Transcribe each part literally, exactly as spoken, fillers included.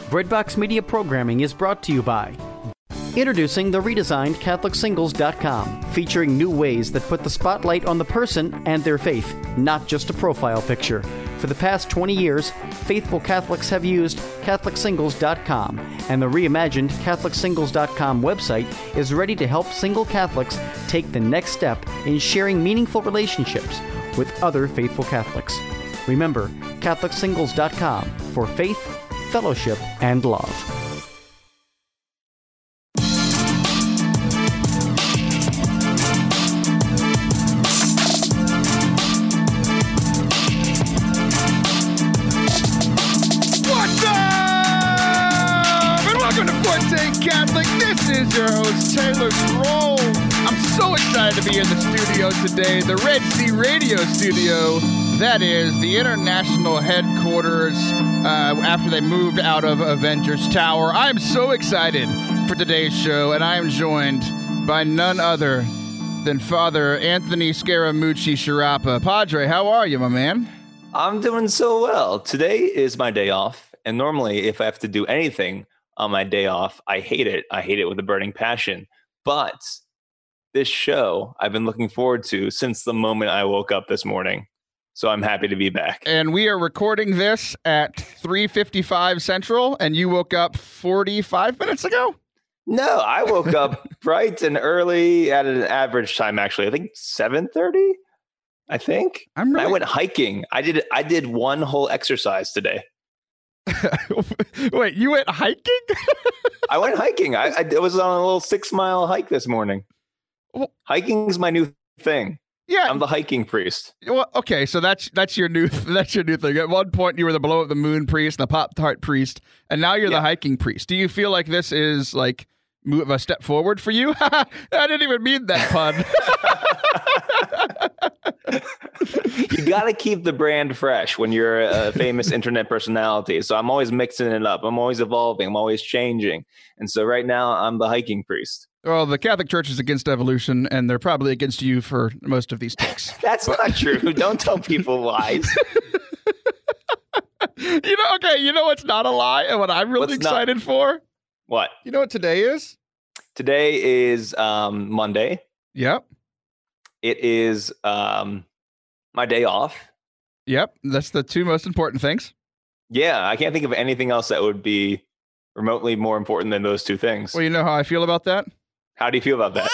Breadbox Media programming is brought to you by introducing the redesigned Catholic Singles dot com, featuring new ways that put the spotlight on the person and their faith, not just a profile picture. For the past twenty years, faithful Catholics have used Catholic Singles dot com, and the reimagined Catholic Singles dot com website is ready to help single Catholics take the next step in sharing meaningful relationships with other faithful Catholics. Remember, Catholic Singles dot com for faith, fellowship, and love. Catholic, this is your host, Taylor Grohl. I'm so excited to be in the studio today, the Red Sea Radio studio. That is the international headquarters uh, after they moved out of Avengers Tower. I'm so excited for today's show, and I am joined by none other than Father Anthony Scaramucci Sciarappa. Padre, how are you, my man? I'm doing so well. Today is my day off, and normally if I have to do anything on my day off, I hate it. I hate it with a burning passion. But this show I've been looking forward to since the moment I woke up this morning. So I'm happy to be back. And we are recording this at three fifty-five Central, and you woke up forty-five minutes ago? No, I woke up bright and early at an average time, actually. I think seven thirty, I think. I'm really... I went hiking. I did I did one whole exercise today. Wait, you went hiking? I went hiking. I, I was on a little six mile hike this morning. Well, hiking's my new thing. Yeah, I'm the hiking priest. Well, okay, so that's that's your new that's your new thing. At one point, you were the blow up the moon priest and the Pop Tart priest, and now you're yeah. the hiking priest. Do you feel like this is like move a step forward for you? I didn't even mean that pun. You got to keep the brand fresh when you're a famous internet personality. So I'm always mixing it up. I'm always evolving. I'm always changing. And so right now I'm the hiking priest. Well, the Catholic Church is against evolution, and they're probably against you for most of these takes. That's but- not true. Don't tell people lies. You know, okay, you know what's not a lie and what I'm really what's excited not- for? What? You know what today is? Today is um, Monday. Yep. It is um, my day off. Yep. That's the two most important things. Yeah. I can't think of anything else that would be remotely more important than those two things. Well, you know how I feel about that? How do you feel about that?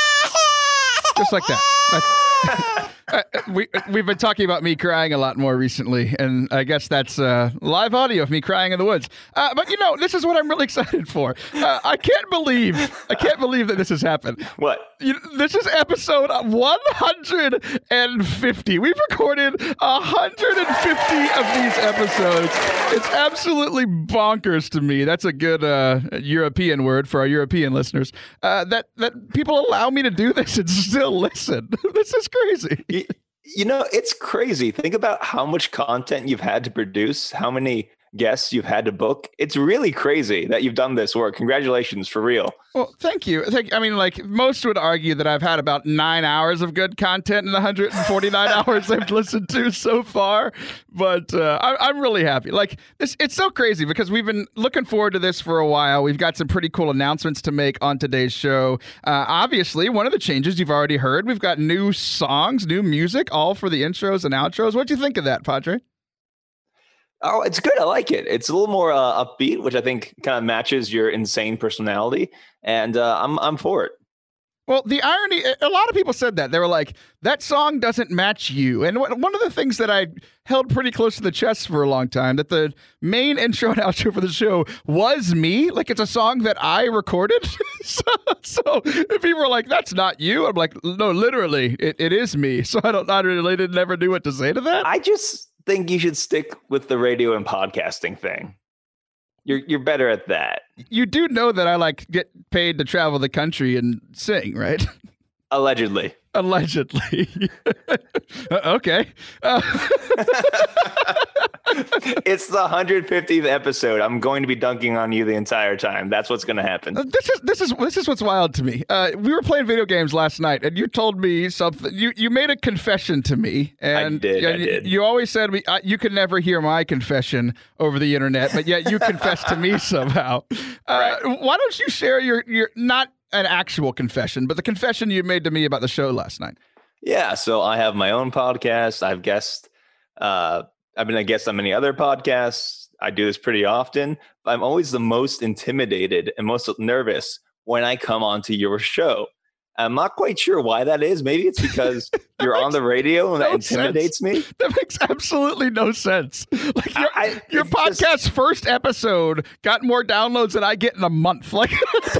Just like that. That's... Uh, we, we've been talking about me crying a lot more recently, and I guess that's uh, live audio of me crying in the woods. Uh, but, you know, this is what I'm really excited for. Uh, I can't believe, I can't believe that this has happened. What? You, this is episode one hundred fifty. We've recorded one hundred fifty of these episodes. It's absolutely bonkers to me. That's a good uh, European word for our European listeners. Uh, that, that people allow me to do this and still listen. This is crazy. You, you know, it's crazy. Think about how much content you've had to produce, how many guests you've had to book. It's really crazy that you've done this work. Congratulations, for real. Well, thank you. Thank, I mean, like, most would argue that I've had about nine hours of good content in the one hundred forty-nine hours I've listened to so far. But uh, I, I'm really happy. Like, this, it's so crazy because we've been looking forward to this for a while. We've got some pretty cool announcements to make on today's show. Uh, obviously, one of the changes you've already heard, we've got new songs, new music, all for the intros and outros. What do you think of that, Padre? Oh, it's good. I like it. It's a little more uh, upbeat, which I think kind of matches your insane personality, and uh, I'm I'm for it. Well, the irony, a lot of people said that. They were like, that song doesn't match you. And one of the things that I held pretty close to the chest for a long time, that the main intro and outro for the show was me. Like, it's a song that I recorded. so, so if people were like, that's not you, I'm like, no, literally, it, it is me. So I don't, I really didn't never knew what to say to that. I just think you should stick with the radio and podcasting thing. You're you're better at that. You do know that I like get paid to travel the country and sing, right? Allegedly. Allegedly. uh, okay. Uh, It's the one hundred fiftieth episode. I'm going to be dunking on you the entire time. That's what's going to happen. This is this is this is what's wild to me. Uh, we were playing video games last night, and you told me something. You you made a confession to me, and I did. You, I did. You always said we, uh, you could never hear my confession over the internet, but yet you confessed to me somehow. Uh, Right. Why don't you share your your not an actual confession, but the confession you made to me about the show last night? Yeah. So I have my own podcast. I've guessed. Uh, I've been a guest on many other podcasts. I do this pretty often. But I'm always the most intimidated and most nervous when I come onto your show. I'm not quite sure why that is. Maybe it's because you're on the radio and that no intimidates sense. me. That makes absolutely no sense. Like your, I- your it's podcast's just- first episode got more downloads than I get in a month. Like,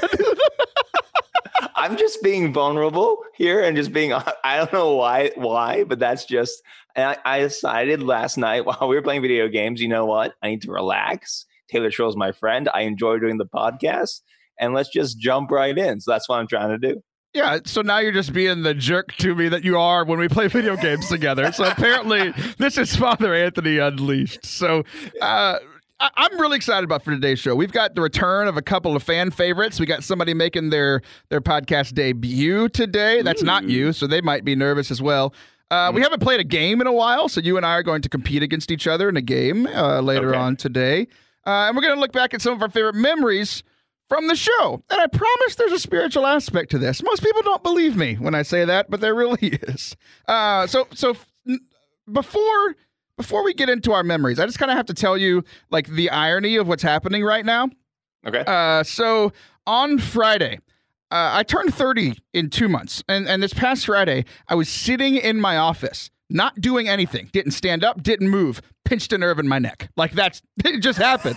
I'm just being vulnerable here and just being, I don't know why, why, but that's just, and I, I decided last night while we were playing video games, you know what? I need to relax. Taylor Schroll's my friend. I enjoy doing the podcast and let's just jump right in. So that's what I'm trying to do. yeah, so now you're just being the jerk to me that you are when we play video games together. So apparently this is Father Anthony Unleashed. So uh, I- I'm really excited about for today's show. We've got the return of a couple of fan favorites. We got somebody making their, their podcast debut today. That's not you, so they might be nervous as well. Uh, we haven't played a game in a while, so you and I are going to compete against each other in a game uh, later Okay. on today. Uh, and we're going to look back at some of our favorite memories from the show. And I promise there's a spiritual aspect to this. Most people don't believe me when I say that, but there really is. Uh, so so n- before before we get into our memories, I just kind of have to tell you like the irony of what's happening right now. Okay. Uh, so on Friday, uh, I turned thirty in two months. And, and this past Friday, I was sitting in my office, not doing anything. Didn't stand up, didn't move, pinched a nerve in my neck. Like that's, it just happened.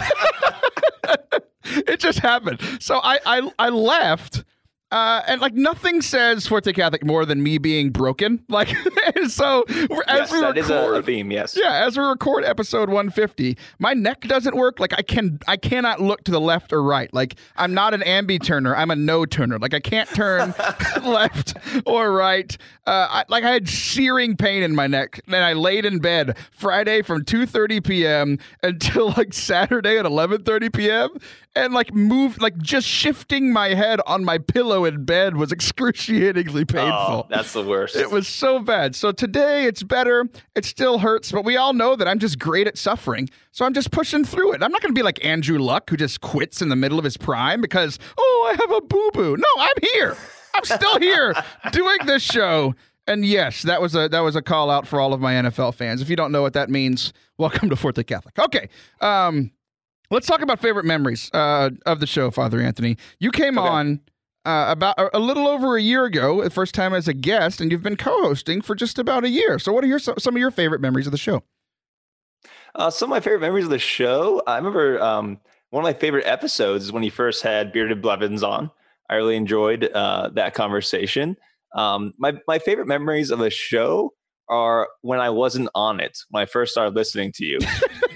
It just happened. So I I, I left, uh, and like nothing says Forte Catholic more than me being broken. Like, and so we're, as Yes, we that is a, a record, theme. Yes. yeah, as we record episode one fifty, my neck doesn't work. Like I can, I cannot look to the left or right. Like I'm not an ambi-turner. I'm a no-turner. Like I can't turn left or right. Uh, I, like I had searing pain in my neck, and I laid in bed Friday from two thirty p.m. until like Saturday at eleven thirty p.m. and like moved, like just shifting my head on my pillow in bed was excruciatingly painful. Oh, that's the worst. It was so bad. So today it's better. It still hurts, but we all know that I'm just great at suffering. So I'm just pushing through it. I'm not going to be like Andrew Luck, who just quits in the middle of his prime because, oh, I have a boo-boo. No, I'm here. I'm still here doing this show. And yes, that was a that was a call out for all of my N F L fans. If you don't know what that means, welcome to Forte Catholic. Okay. Um, let's talk about favorite memories uh, of the show, Father Anthony. You came Okay. on Uh, about a, a little over a year ago, the first time as a guest, and you've been co-hosting for just about a year. So what are your some, some of your favorite memories of the show? Uh, some of my favorite memories of the show. I remember um, one of my favorite episodes is when you first had Bearded Blevins on. I really enjoyed uh, that conversation. Um, my my favorite memories of the show are when I wasn't on it, when I first started listening to you.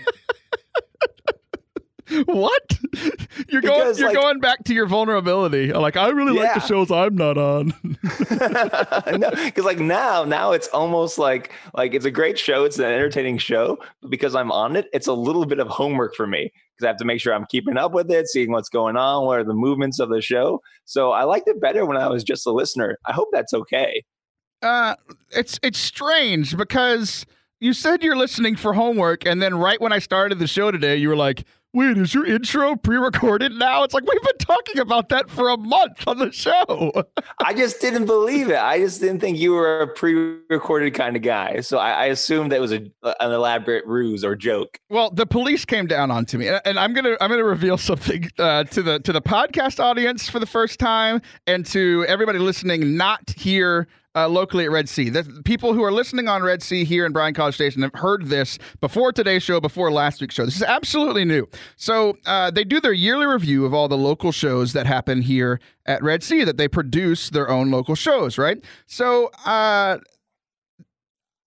What? You're going Because, you're like- going back to your vulnerability. Like, I really like the Yeah. shows I'm not on. No, because like now, now it's almost like like it's a great show. It's an entertaining show, but because I'm on it, it's a little bit of homework for me because I have to make sure I'm keeping up with it, seeing what's going on, what are the movements of the show. So I liked it better when I was just a listener. I hope that's okay. Uh, it's it's strange because you said you're listening for homework, and then right when I started the show today, you were like, wait, is your intro pre-recorded now? It's like, we've been talking about that for a month on the show. I just didn't believe it. I just didn't think you were a pre-recorded kind of guy. So I, I assumed that was a, an elaborate ruse or joke. Well, the police came down onto me, and- and I'm gonna I'm gonna reveal something uh, to the to the podcast audience for the first time, and to everybody listening not here uh, locally at Red Sea. The people who are listening on Red Sea here in Bryan College Station have heard this before today's show, before last week's show. This is absolutely new. So uh, they do their yearly review of all the local shows that happen here at Red Sea, that they produce their own local shows, right? So uh,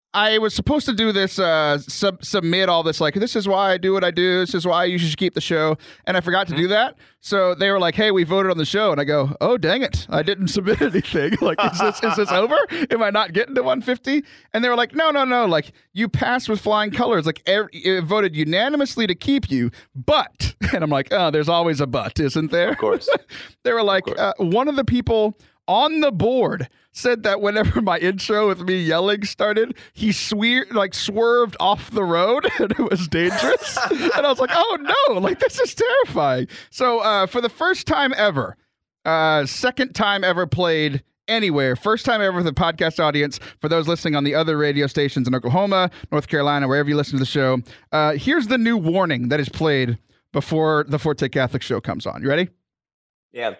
I was supposed to do this, uh, sub- submit all this, like, this is why I do what I do. This is why you should keep the show. And I forgot to mm-hmm. do that. So they were like, hey, we voted on the show. And I go, oh, dang it. I didn't submit anything. Like, is this, is this over? Am I not getting to one fifty? And they were like, no, no, no. Like, you passed with flying colors. Like, every, it voted unanimously to keep you. But, and I'm like, oh, there's always a but, isn't there? Of course. They were like, uh, one of the people on the board said that whenever my intro with me yelling started, he swear like swerved off the road and it was dangerous. And I was like, oh no, like this is terrifying. So uh, for the first time ever, uh, second time ever played anywhere, first time ever for the podcast audience, for those listening on the other radio stations in Oklahoma, North Carolina, wherever you listen to the show, uh, here's the new warning that is played before the Forte Catholic show comes on. You ready? Yeah.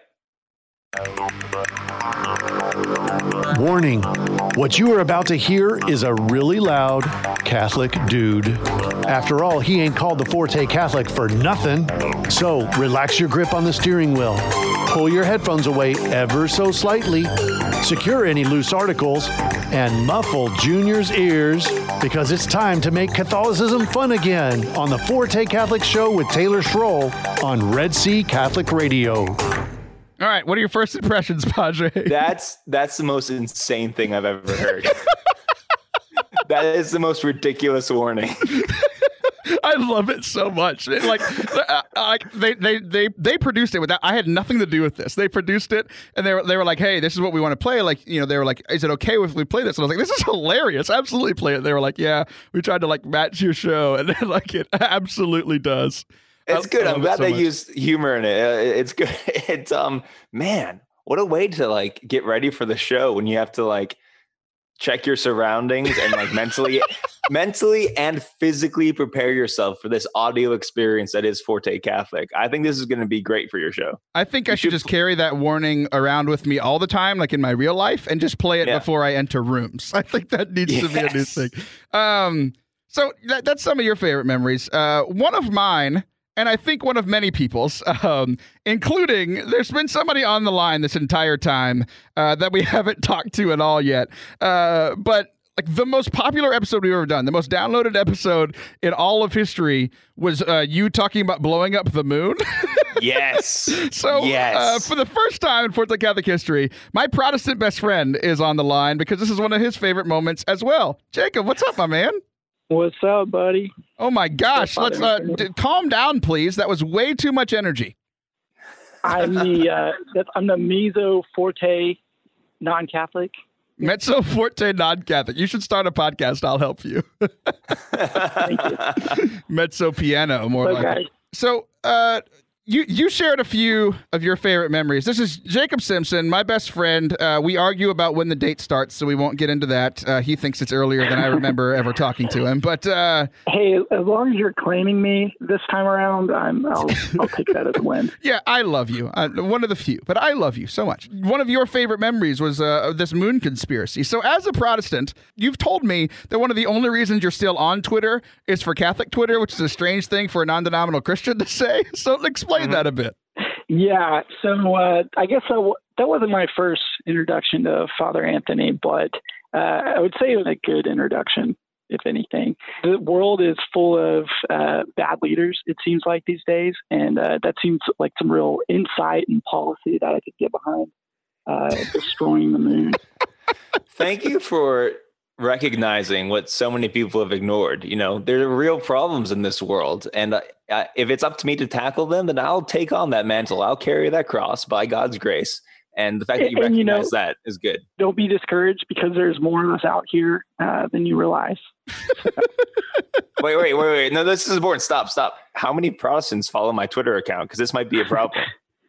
Warning, what you are about to hear is a really loud Catholic dude. After all, he ain't called the Forte Catholic for nothing. So relax your grip on the steering wheel. Pull your headphones away ever so slightly. Secure any loose articles and muffle Junior's ears because it's time to make Catholicism fun again on the Forte Catholic Show with Taylor Schroll on Red Sea Catholic Radio. All right, what are your first impressions, Padre? That's that's the most insane thing I've ever heard. That is the most ridiculous warning. I love it so much. It, like, uh, like they, they they they produced it without. I had nothing to do with this. They produced it, and they were they were like, "Hey, this is what we want to play." Like, you know, they were like, "Is it okay if we play this?" And I was like, "This is hilarious! Absolutely play it." They were like, "Yeah, we tried to like match your show," and then, like it absolutely does. It's good. I'm glad so they much. used humor in it. Uh, It's good. It's um, man, what a way to like get ready for the show when you have to like check your surroundings and like mentally, mentally and physically prepare yourself for this audio experience that is Forte Catholic. I think this is going to be great for your show. I think I should just carry that warning around with me all the time, like in my real life, and just play it Yeah. before I enter rooms. I think that needs to be a new Yes. thing. Um, so that, that's some of your favorite memories. Uh, one of mine. And I think one of many people's, um, including there's been somebody on the line this entire time uh, that we haven't talked to at all yet. Uh, but like the most popular episode we've ever done, the most downloaded episode in all of history was uh, you talking about blowing up the moon. Yes. So yes. Uh, for the first time in Forte Catholic history, my Protestant best friend is on the line because this is one of his favorite moments as well. Jacob, what's up, my man? What's up, buddy? Oh my gosh! Let's uh, d- calm down, please. That was way too much energy. I'm the uh, that's, I'm the Mezzo Forte non-Catholic. Mezzo Forte non-Catholic. You should start a podcast. I'll help you. Thank you. Mezzo piano, more So, like. guys, It. So, uh, you you shared a few of your favorite memories. This is Jacob Simpson, my best friend. Uh, we argue about when the date starts, so we won't get into that. Uh, he thinks it's earlier than I remember ever talking to him. But uh, hey, as long as you're claiming me this time around, I'm I'll, I'll take that as a win. yeah, I love you. Uh, one of the few, but I love you so much. One of your favorite memories was uh, this moon conspiracy. So as a Protestant, you've told me that one of the only reasons you're still on Twitter is for Catholic Twitter, which is a strange thing for a non-denominational Christian to say. So explain mm-hmm. that a bit. Yeah, so uh, I guess that, w- that wasn't my first introduction to Father Anthony, but uh, I would say it was a good introduction, if anything. The world is full of uh, bad leaders, it seems like these days, and uh, that seems like some real insight and policy that I could get behind, uh, destroying the moon. Thank you for recognizing what so many people have ignored. You know, there are real problems in this world. And uh, uh, if it's up to me to tackle them, then I'll take on that mantle. I'll carry that cross by God's grace. And the fact that you and, recognize you know, that is good. Don't be discouraged because there's more of us out here uh, than you realize. wait, wait, wait, wait. No, this is important. Stop, stop. How many Protestants follow my Twitter account? Because this might be a problem.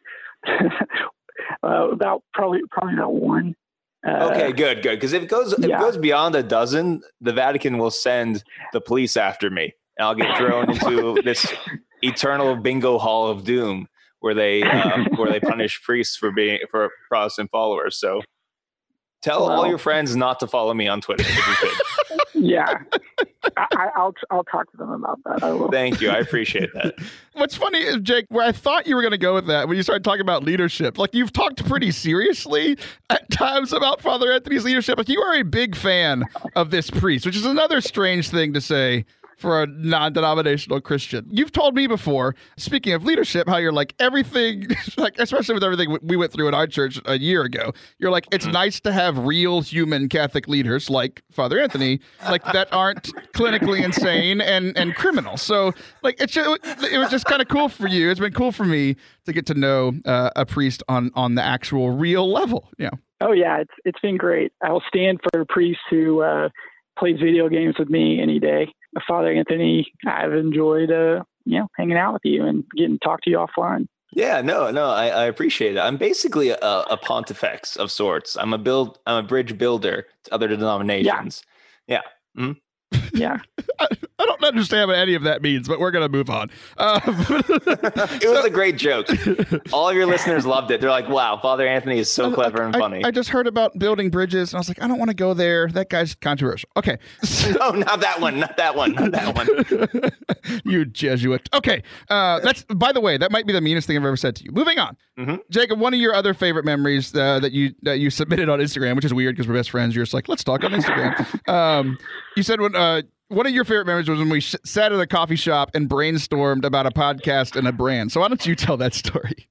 uh, about probably probably about one. Uh, okay, good, good. Because if it goes if yeah. it goes beyond a dozen, the Vatican will send the police after me, and I'll get thrown into this eternal bingo hall of doom where they uh, where they punish priests for being for Protestant followers. So tell well, all your friends not to follow me on Twitter if you could. Yeah, I, I'll I'll talk to them about that. I will. Thank you. I appreciate that. What's funny is, Jake, where I thought you were going to go with that when you started talking about leadership, like you've talked pretty seriously at times about Father Anthony's leadership. Like you are a big fan of this priest, which is another strange thing to say for a non-denominational Christian. You've told me before, speaking of leadership, how you're like everything, like especially with everything we went through in our church a year ago, you're like, it's nice to have real human Catholic leaders like Father Anthony, like that aren't clinically insane and, and criminal. So like, it's just, it was just kind of cool for you. It's been cool for me to get to know uh, a priest on, on the actual real level. Yeah. Oh yeah. It's, it's been great. I'll stand for a priest who uh, plays video games with me any day. Father Anthony, I've enjoyed, uh, you know, hanging out with you and getting to talk to you offline. Yeah, no, no, I, I appreciate it. I'm basically a, a pontifex of sorts. I'm a build, I'm a bridge builder to other denominations. Yeah. Yeah. Mm-hmm. Yeah. I, I don't understand what any of that means, but we're going to move on. Um, it was a great joke. All of your listeners loved it. They're like, wow, Father Anthony is so clever and funny. I, I just heard about building bridges, and I was like, I don't want to go there. That guy's controversial. Okay. No, not that one. Not that one. Not that one. You Jesuit. Okay. Uh, that's, by the way, that might be the meanest thing I've ever said to you. Moving on. Mm-hmm. Jacob, one of your other favorite memories uh, that you that you submitted on Instagram, which is weird because we're best friends. You're just like, let's talk on Instagram. um, you said when uh, one of your favorite memories was when we sh- sat at a coffee shop and brainstormed about a podcast and a brand. So why don't you tell that story?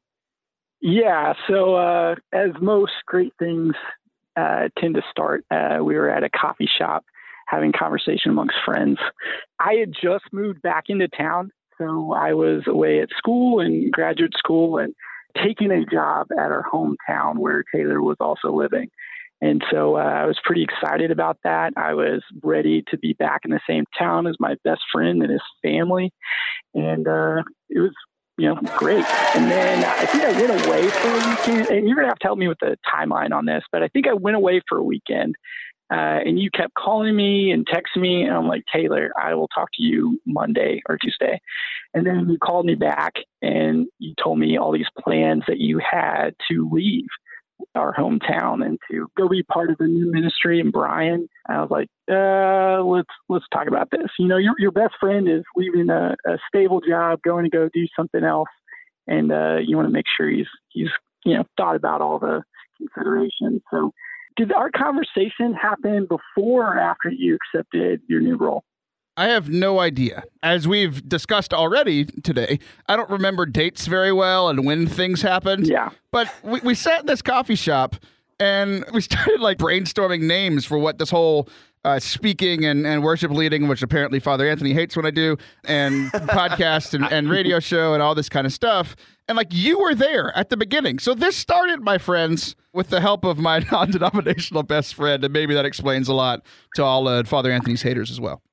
Yeah. So uh, as most great things uh, tend to start, uh, we were at a coffee shop having conversation amongst friends. I had just moved back into town. So I was away at school and graduate school and taking a job at our hometown where Taylor was also living. And so uh, I was pretty excited about that. I was ready to be back in the same town as my best friend and his family. And uh, it was, you know, great. And then I think I went away for a weekend. And you're going to have to help me with the timeline on this. But I think I went away for a weekend. Uh, and you kept calling me and texting me. And I'm like, Taylor, I will talk to you Monday or Tuesday. And then you called me back and you told me all these plans that you had to leave our hometown and to go be part of the new ministry in Bryan. And I was like, uh, let's, let's talk about this. You know, your, your best friend is leaving a, a stable job, going to go do something else. And, uh, you want to make sure he's, he's, you know, thought about all the considerations. So did our conversation happen before or after you accepted your new role? I have no idea. As we've discussed already today, I don't remember dates very well and when things happened. Yeah. But we, we sat in this coffee shop and we started like brainstorming names for what this whole uh, speaking and, and worship leading, which apparently Father Anthony hates when I do, and podcast and, and radio show and all this kind of stuff. And like you were there at the beginning. So this started, my friends, with the help of my non-denominational best friend. And maybe that explains a lot to all uh, Father Anthony's haters as well.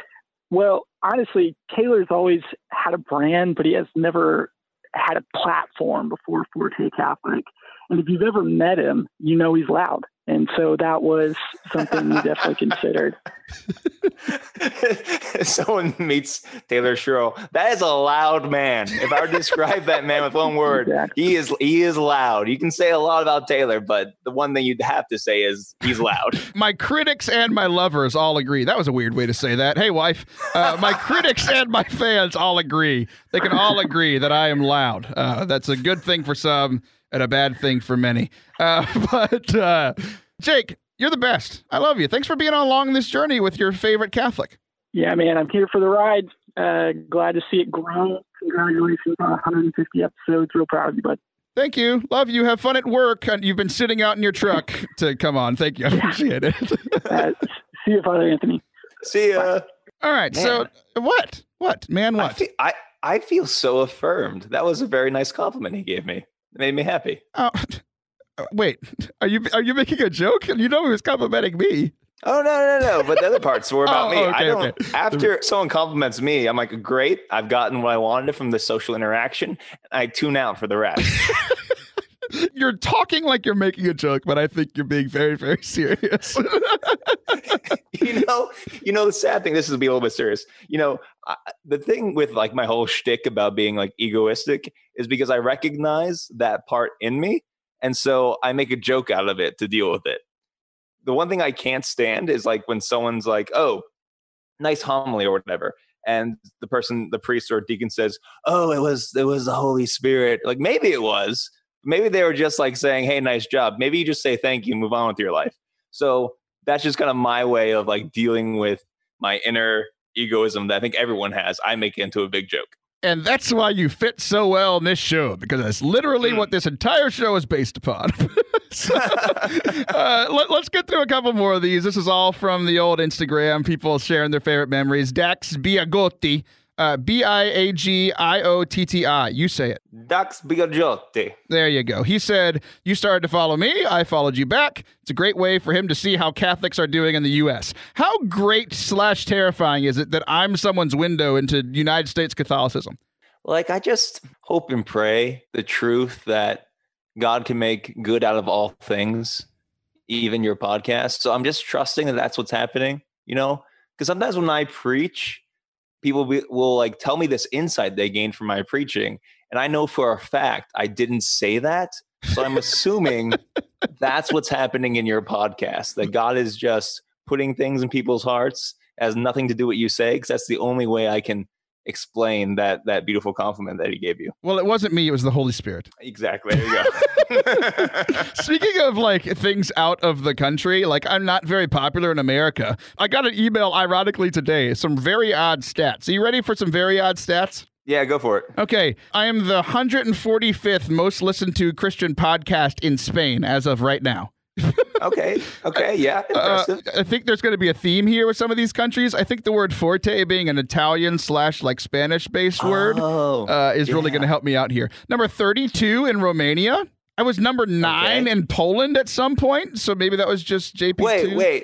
Well, honestly, Taylor's always had a brand, but he has never had a platform before Forte Catholic. And if you've ever met him, you know he's loud. And so that was something we definitely considered. Someone meets Taylor Schroll. That is a loud man. If I were to describe that man with one word, exactly. he is he is loud. You can say a lot about Taylor, but the one thing you'd have to say is he's loud. My critics and my lovers all agree. That was a weird way to say that. Hey, wife. Uh, my critics and my fans all agree. They can all agree that I am loud. Uh, that's a good thing for some and a bad thing for many. Uh, but uh, Jake, you're the best. I love you. Thanks for being along this journey with your favorite Catholic. Yeah, man, I'm here for the ride. Uh, glad to see it grow. Congratulations on one hundred fifty episodes. Real proud of you, bud. Thank you. Love you. Have fun at work. You've been sitting out in your truck to come on. Thank you. I appreciate it. uh, see you, Father Anthony. See ya. Bye. All right. Man. So what? What? Man, what? I feel, I, I feel so affirmed. That was a very nice compliment he gave me. It made me happy. Oh, wait. Are you are you making a joke? You know he was complimenting me. Oh, no, no, no. But the other parts were about oh, me. Okay, I don't, okay. After someone compliments me, I'm like, great. I've gotten what I wanted from the social interaction. And I tune out for the rest. You're talking like you're making a joke, but I think you're being very, very serious. you know, you know, the sad thing, this is to be a little bit serious. You know, I, the thing with like my whole shtick about being like egoistic is because I recognize that part in me. And so I make a joke out of it to deal with it. the one thing I can't stand is like when someone's like, oh, nice homily or whatever. And the person, the priest or deacon says, oh, it was, it was the Holy Spirit. Like maybe it was, maybe they were just like saying, hey, nice job. Maybe you just say thank you and move on with your life. So that's just kind of my way of like dealing with my inner egoism that I think everyone has. I make it into a big joke. And that's why you fit so well in this show, because that's literally what this entire show is based upon. so, uh, let, let's get through a couple more of these. This is all from the old Instagram, people sharing their favorite memories. Dax Biagotti, uh, B I A G I O T T I. You say it. Dax Biagotti. There you go. He said, you started to follow me. I followed you back. It's a great way for him to see how Catholics are doing in the U S. How great slash terrifying is it that I'm someone's window into United States Catholicism? Like, I just hope and pray the truth that God can make good out of all things, even your podcast. So I'm just trusting that that's what's happening, you know, because sometimes when I preach, people be, will like tell me this insight they gained from my preaching. And I know for a fact I didn't say that. So I'm assuming that's what's happening in your podcast, that God is just putting things in people's hearts. It has nothing to do with what you say, because that's the only way I can explain that that beautiful compliment that he gave you. Well, it wasn't me. It was the Holy Spirit. Exactly. There you go. Speaking of like things out of the country, like I'm not very popular in America. I got an email ironically today, some very odd stats. Are you ready for some very odd stats? Yeah, go for it. Okay. I am the one hundred forty-fifth most listened to Christian podcast in Spain as of right now. okay. Okay. Yeah. Impressive. Uh, I think there's going to be a theme here with some of these countries. I think the word forte being an Italian slash like Spanish based word oh, uh, is yeah. really going to help me out here. Number thirty-two in Romania. I was number nine okay. in Poland at some point. So maybe that was just J P two. Wait, wait.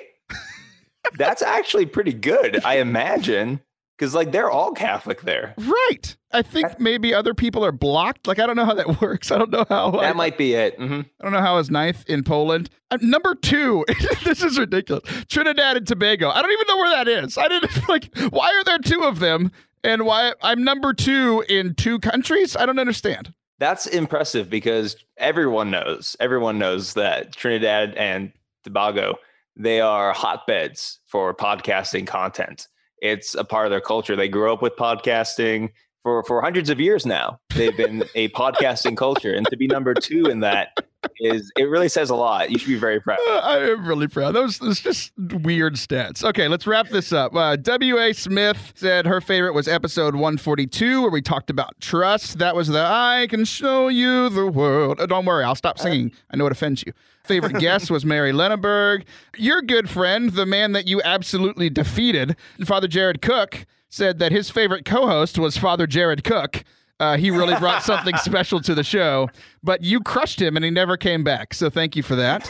That's actually pretty good, I imagine. Because, like, they're all Catholic there. Right. I think maybe other people are blocked. Like, I don't know how that works. I don't know how. That I, might be it. Mm-hmm. I don't know how it's ninth in Poland. Uh, number two. This is ridiculous. Trinidad and Tobago. I don't even know where that is. I didn't, like, why are there two of them? And why I'm number two in two countries? I don't understand. That's impressive because everyone knows, everyone knows that Trinidad and Tobago, they are hotbeds for podcasting content. It's a part of their culture. They grew up with podcasting for, for hundreds of years now. They've been a podcasting culture. And to be number two in that is, it really says a lot. You should be very proud. Uh, I am really proud. That was, was just weird stats. Okay, let's wrap this up. Uh, W A Smith said her favorite was episode one forty-two, where we talked about trust. That was the I can show you the world. Oh, don't worry, I'll stop singing. I know it offends you. Favorite guest was Mary Lenneberg. Your good friend, the man that you absolutely defeated, Father Jared Cook, said that his favorite co-host was Father Jared Cook. Uh, he really brought something special to the show, but you crushed him and he never came back. So thank you for that.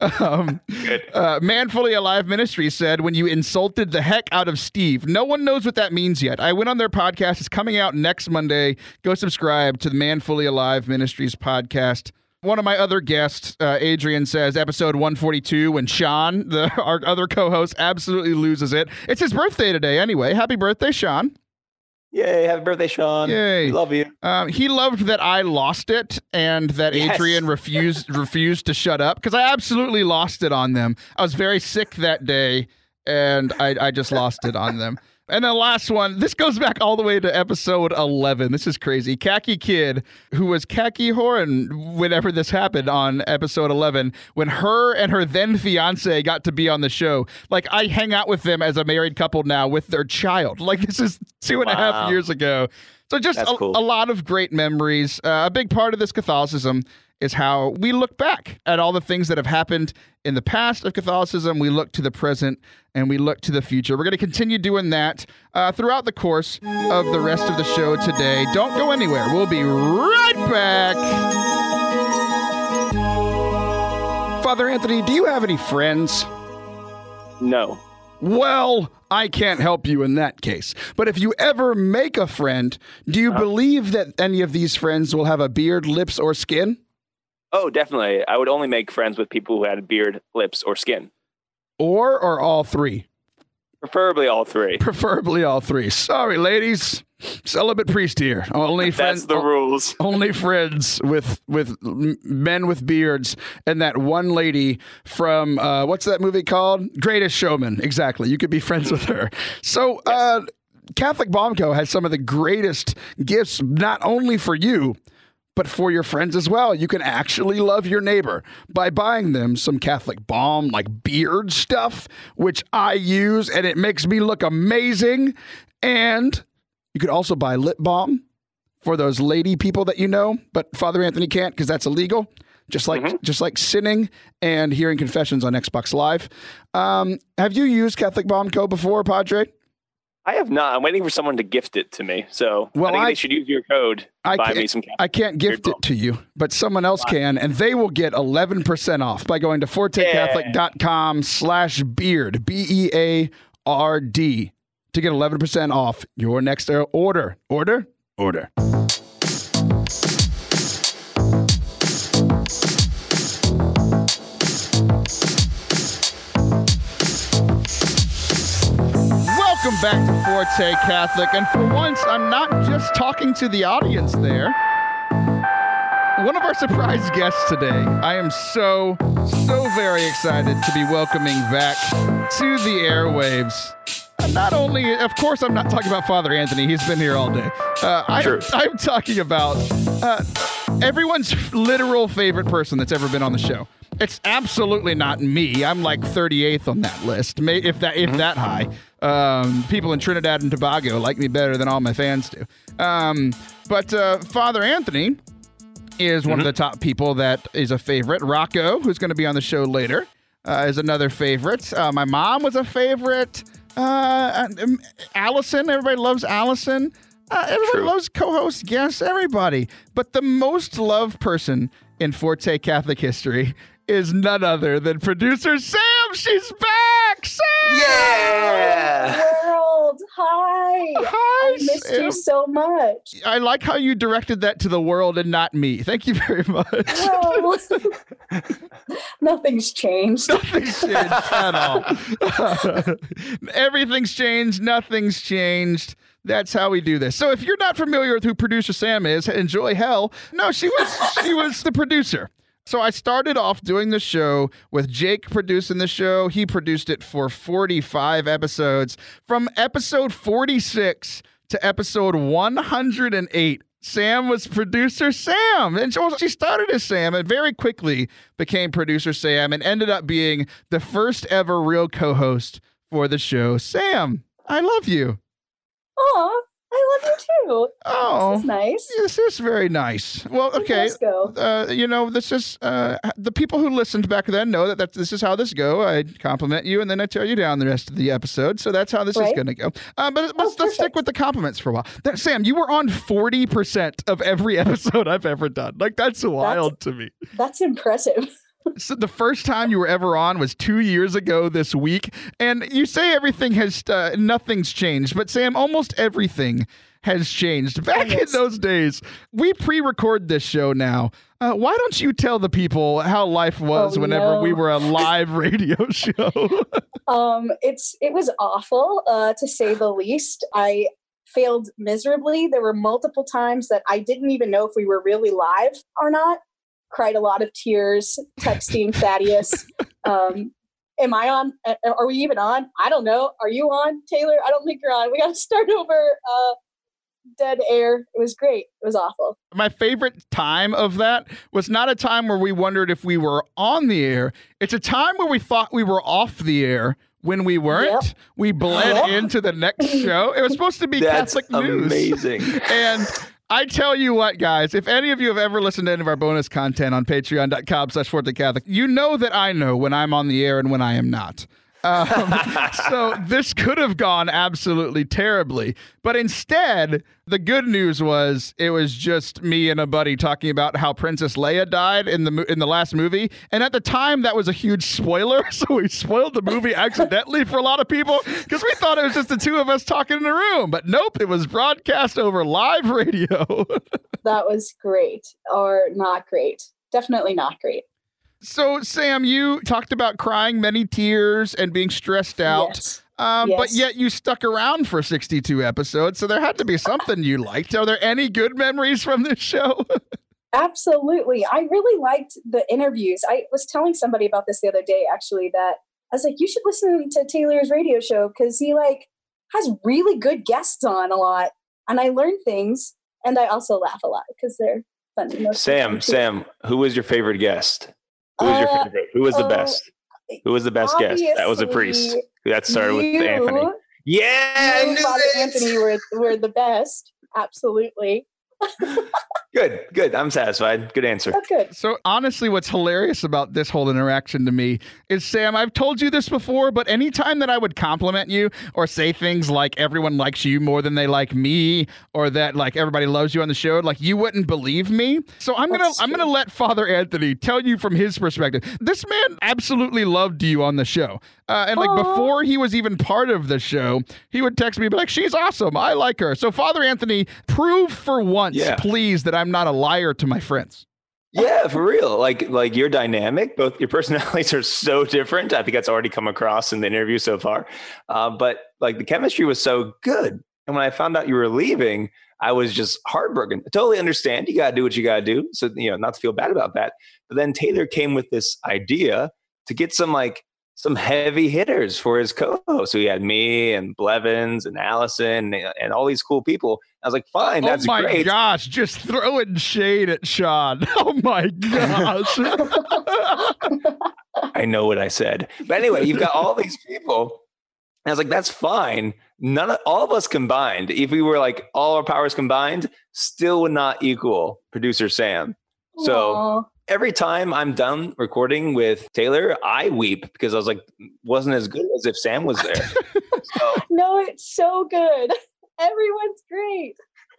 Um, Good. Uh, Man Fully Alive Ministries said, when you insulted the heck out of Steve, no one knows what that means yet. I went on their podcast. It's coming out next Monday. Go subscribe to the Man Fully Alive Ministries podcast. One of my other guests, uh, Adrian, says episode one forty-two, when Sean, the our other co-host, absolutely loses it. It's his birthday today anyway. Happy birthday, Sean. Yay, happy birthday, Sean. Yay. We love you. Um, he loved that I lost it and that Yes. Adrian refused refused to shut up, because I absolutely lost it on them. I was very sick that day, and I, I just lost it on them. And the last one, this goes back all the way to episode eleven. This is crazy. Khaki Kid, who was Khaki Horan whenever this happened on episode eleven, when her and her then fiance got to be on the show. Like, I hang out with them as a married couple now with their child. Like, this is two and a half Wow. years ago. So just a, Cool. a lot of great memories. Uh, a big part of this Catholicism is how we look back at all the things that have happened in the past of Catholicism. We look to the present and we look to the future. We're going to continue doing that uh, throughout the course of the rest of the show today. Don't go anywhere. We'll be right back. Father Anthony, do you have any friends? No. Well, I can't help you in that case. But if you ever make a friend, do you uh, believe that any of these friends will have a beard, lips, or skin? Oh, definitely. I would only make friends with people who had a beard, lips, or skin. Or or all three? Preferably all three. Preferably all three. Sorry, ladies. Celibate priest here. Only friends. That's the rules. Only friends with with men with beards, and that one lady from uh, what's that movie called? Greatest Showman. Exactly. You could be friends with her. So, uh, Catholic Bomb Co. has some of the greatest gifts, not only for you, but for your friends as well. You can actually love your neighbor by buying them some Catholic Balm, like beard stuff, which I use, and it makes me look amazing. And you could also buy lip balm for those lady people that you know, but Father Anthony can't because that's illegal. Just like mm-hmm. just like sinning and hearing confessions on Xbox Live. Um, have you used Catholic Bomb Co. before, Padre? I have not. I'm waiting for someone to gift it to me. So well, I think I, they should use your code. I buy can't, me some I can't gift it to you, but someone else can, and they will get eleven percent off by going to fortecatholic.com slash beard, B E A R D, to get eleven percent off your next order. Order? Order. Welcome back to Forte Catholic, and for once, I'm not just talking to the audience there. One of our surprise guests today, I am so, so very excited to be welcoming back to the airwaves. Not only, of course, I'm not talking about Father Anthony. He's been here all day. Uh, I, I'm talking about uh, everyone's literal favorite person that's ever been on the show. It's absolutely not me. I'm like thirty-eighth on that list, if that if mm-hmm. that high. Um, people in Trinidad and Tobago like me better than all my fans do. Um, but uh, Father Anthony is one mm-hmm. of the top people that is a favorite. Rocco, who's going to be on the show later, uh, is another favorite. Uh, my mom was a favorite. Uh, um, Allison, everybody loves Allison. Uh, everybody True. loves co-host guests, everybody. But the most loved person in Forte Catholic history is none other than producer Sam. She's back, Sam! Yeah! World, hi! Hi, I missed Sam. you so much. I like how you directed that to the world and not me. Thank you very much. Well, nothing's changed. Nothing's changed at all. Everything's changed. Nothing's changed. That's how we do this. So if you're not familiar with who producer Sam is, enjoy hell. No, she was she was the producer. So I started off doing the show with Jake producing the show. He produced it for forty-five episodes. From episode forty-six to episode one hundred eight, Sam was producer Sam. And she started as Sam and very quickly became producer Sam and ended up being the first ever real co-host for the show. Sam, I love you. Aw, I love you too. Oh, this is nice. This is very nice. Well, okay. Let's go. Uh, you know, this is uh, the people who listened back then know that, that this is how this go. I compliment you, and then I tear you down the rest of the episode. So that's how this right. is going to go. Uh, but let's, oh, let's stick with the compliments for a while. That, Sam, you were on forty percent of every episode I've ever done. Like, that's wild that's, to me. That's impressive. So the first time you were ever on was two years ago this week, and you say everything has, uh, nothing's changed, but Sam, almost everything has changed. Back yes. in those days, we pre-record this show now. Uh, why don't you tell the people how life was oh, whenever no. we were a live radio show? um, it's it was awful, uh, to say the least. I failed miserably. There were multiple times that I didn't even know if we were really live or not. Cried a lot of tears, texting Thaddeus. Um, am I on? Are we even on? I don't know. Are you on, Taylor? I don't think you're on. We got to start over. Uh, dead air. It was great. It was awful. My favorite time of that was not a time where we wondered if we were on the air. It's a time where we thought we were off the air. When we weren't, yep. we bled yep. into the next show. It was supposed to be That's Catholic news. Amazing. And I tell you what, guys, if any of you have ever listened to any of our bonus content on patreon.com slash Forte Catholic, you know that I know when I'm on the air and when I am not. Um, so this could have gone absolutely terribly. But instead, the good news was it was just me and a buddy talking about how Princess Leia died in the in the last movie. And at the time, that was a huge spoiler. So we spoiled the movie accidentally for a lot of people because we thought it was just the two of us talking in a room. But nope, it was broadcast over live radio. That was great, or not great. Definitely not great. So, Sam, you talked about crying many tears and being stressed out. Yes. Um, Yes. But yet you stuck around for sixty-two episodes, so there had to be something you liked. Are there any good memories from this show? Absolutely. I really liked the interviews. I was telling somebody about this the other day, actually, that I was like, you should listen to Taylor's radio show because he like has really good guests on a lot. And I learn things. And I also laugh a lot because they're funny. Most Sam, Sam, who was your favorite guest? Who was uh, your favorite? Who was the uh, best? Who was the best guest? That was a priest. That started you, with Anthony. Yeah, you, Father Anthony were, were the best. Absolutely. Good, good. I'm satisfied. Good answer. Oh, good. So honestly, what's hilarious about this whole interaction to me is, Sam, I've told you this before, but anytime that I would compliment you or say things like everyone likes you more than they like me, or that like everybody loves you on the show, like you wouldn't believe me. So I'm gonna I'm gonna let Father Anthony tell you from his perspective. This man absolutely loved you on the show. Uh, and like Aww. Before he was even part of the show, he would text me, be like, she's awesome. I like her. So Father Anthony, prove for once, yeah. please, that I'm not a liar to my friends. Yeah, for real. Like, like your dynamic, both your personalities are so different. I think that's already come across in the interview so far. Uh, but like the chemistry was so good. And when I found out you were leaving, I was just heartbroken. I totally understand. You got to do what you got to do. So, you know, not to feel bad about that. But then Taylor came with this idea to get some like, some heavy hitters for his co-host. So he had me and Blevins and Allison and, and all these cool people. I was like, fine, that's great. Oh my great. gosh, just throwing shade at Sean. Oh my gosh. I know what I said. But anyway, you've got all these people. And I was like, that's fine. None of all of us combined, if we were like all our powers combined, still would not equal producer Sam. So Aww. Every time I'm done recording with Taylor, I weep because I was like, wasn't as good as if Sam was there. So. No, it's so good. Everyone's great.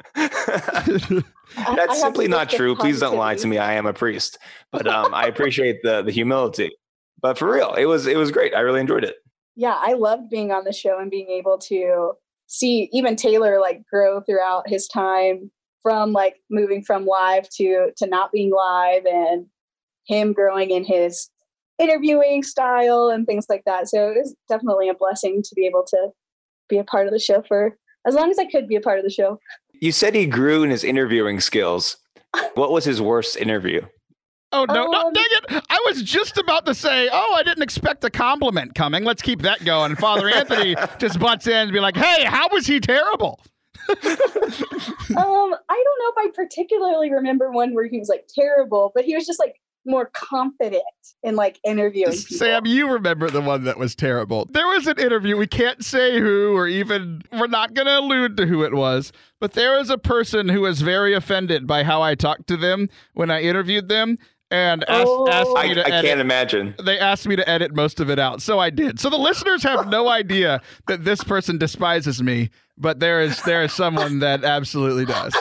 That's I simply not true. Please don't lie to me. I am a priest, but um, I appreciate the the humility. But for real, it was it was great. I really enjoyed it. Yeah, I loved being on the show and being able to see even Taylor like grow throughout his time. From like moving from live to to not being live, and him growing in his interviewing style and things like that. So it was definitely a blessing to be able to be a part of the show for as long as I could be a part of the show. You said he grew in his interviewing skills. What was his worst interview? Oh, no, um, no, dang it. I was just about to say, oh, I didn't expect a compliment coming. Let's keep that going. And Father Anthony just butts in and be like, hey, how was he terrible? um, I don't know if I particularly remember one where he was like terrible, but he was just like more confident in like interviewing people. Sam, you remember the one that was terrible. There was an interview, we can't say who, or even, we're not going to allude to who it was, but there was a person who was very offended by how I talked to them when I interviewed them. And asked, oh. asked me I, to I edit. can't imagine. They asked me to edit most of it out, so I did. So the listeners have no idea that this person despises me, but there is there is someone that absolutely does.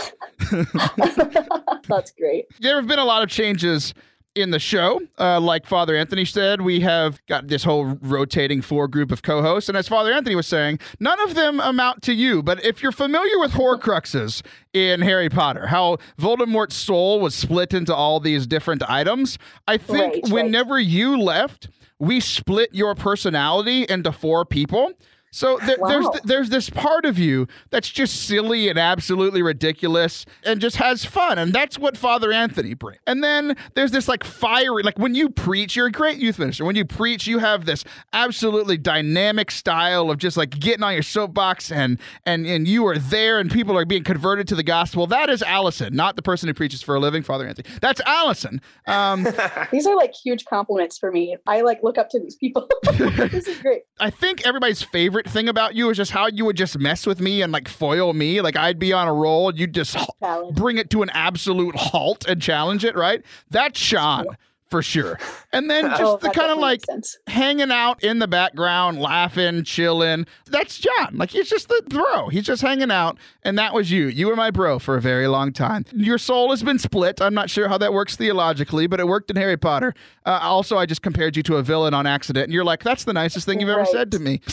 That's great. There have been a lot of changes in the show. Uh, like Father Anthony said, we have got this whole rotating four group of co-hosts. And as Father Anthony was saying, none of them amount to you. But if you're familiar with Horcruxes in Harry Potter, how Voldemort's soul was split into all these different items, I think right, whenever right. you left, we split your personality into four people. So th- wow. there's th- there's this part of you that's just silly and absolutely ridiculous and just has fun. And that's what Father Anthony brings. And then there's this like fiery, like when you preach, you're a great youth minister. When you preach, you have this absolutely dynamic style of just like getting on your soapbox and and and you are there and people are being converted to the gospel. That is Allison, not the person who preaches for a living, Father Anthony. That's Allison. Um, these are like huge compliments for me. I like look up to these people. This is great. I think everybody's favorite thing about you is just how you would just mess with me and like foil me. Like I'd be on a roll and you'd just challenge. Bring it to an absolute halt and challenge it, right? That's Sean for sure. And then just oh, the kind of like hanging out in the background, laughing, chilling. That's John. Like he's just the bro. He's just hanging out. And that was you. You were my bro for a very long time. Your soul has been split. I'm not sure how that works theologically, but it worked in Harry Potter. Uh, also, I just compared you to a villain on accident. And you're like, that's the nicest thing you've right. ever said to me.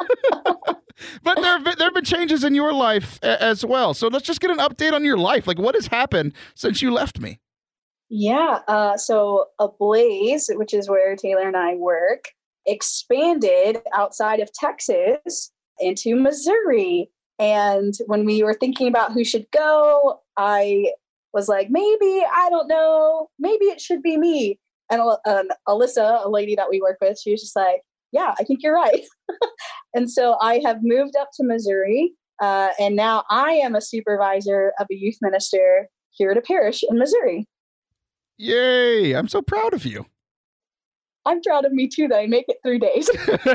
But there have, been, there have been changes in your life a- as well. So let's just get an update on your life. Like what has happened since you left me? Yeah. Uh, so Ablaze, which is where Taylor and I work, expanded outside of Texas into Missouri. And when we were thinking about who should go, I was like, maybe, I don't know, maybe it should be me. And um, Alyssa, a lady that we work with, she was just like, yeah, I think you're right. And so I have moved up to Missouri, uh, and now I am a supervisor of a youth minister here at a parish in Missouri. Yay! I'm so proud of you. I'm proud of me too that I make it three days.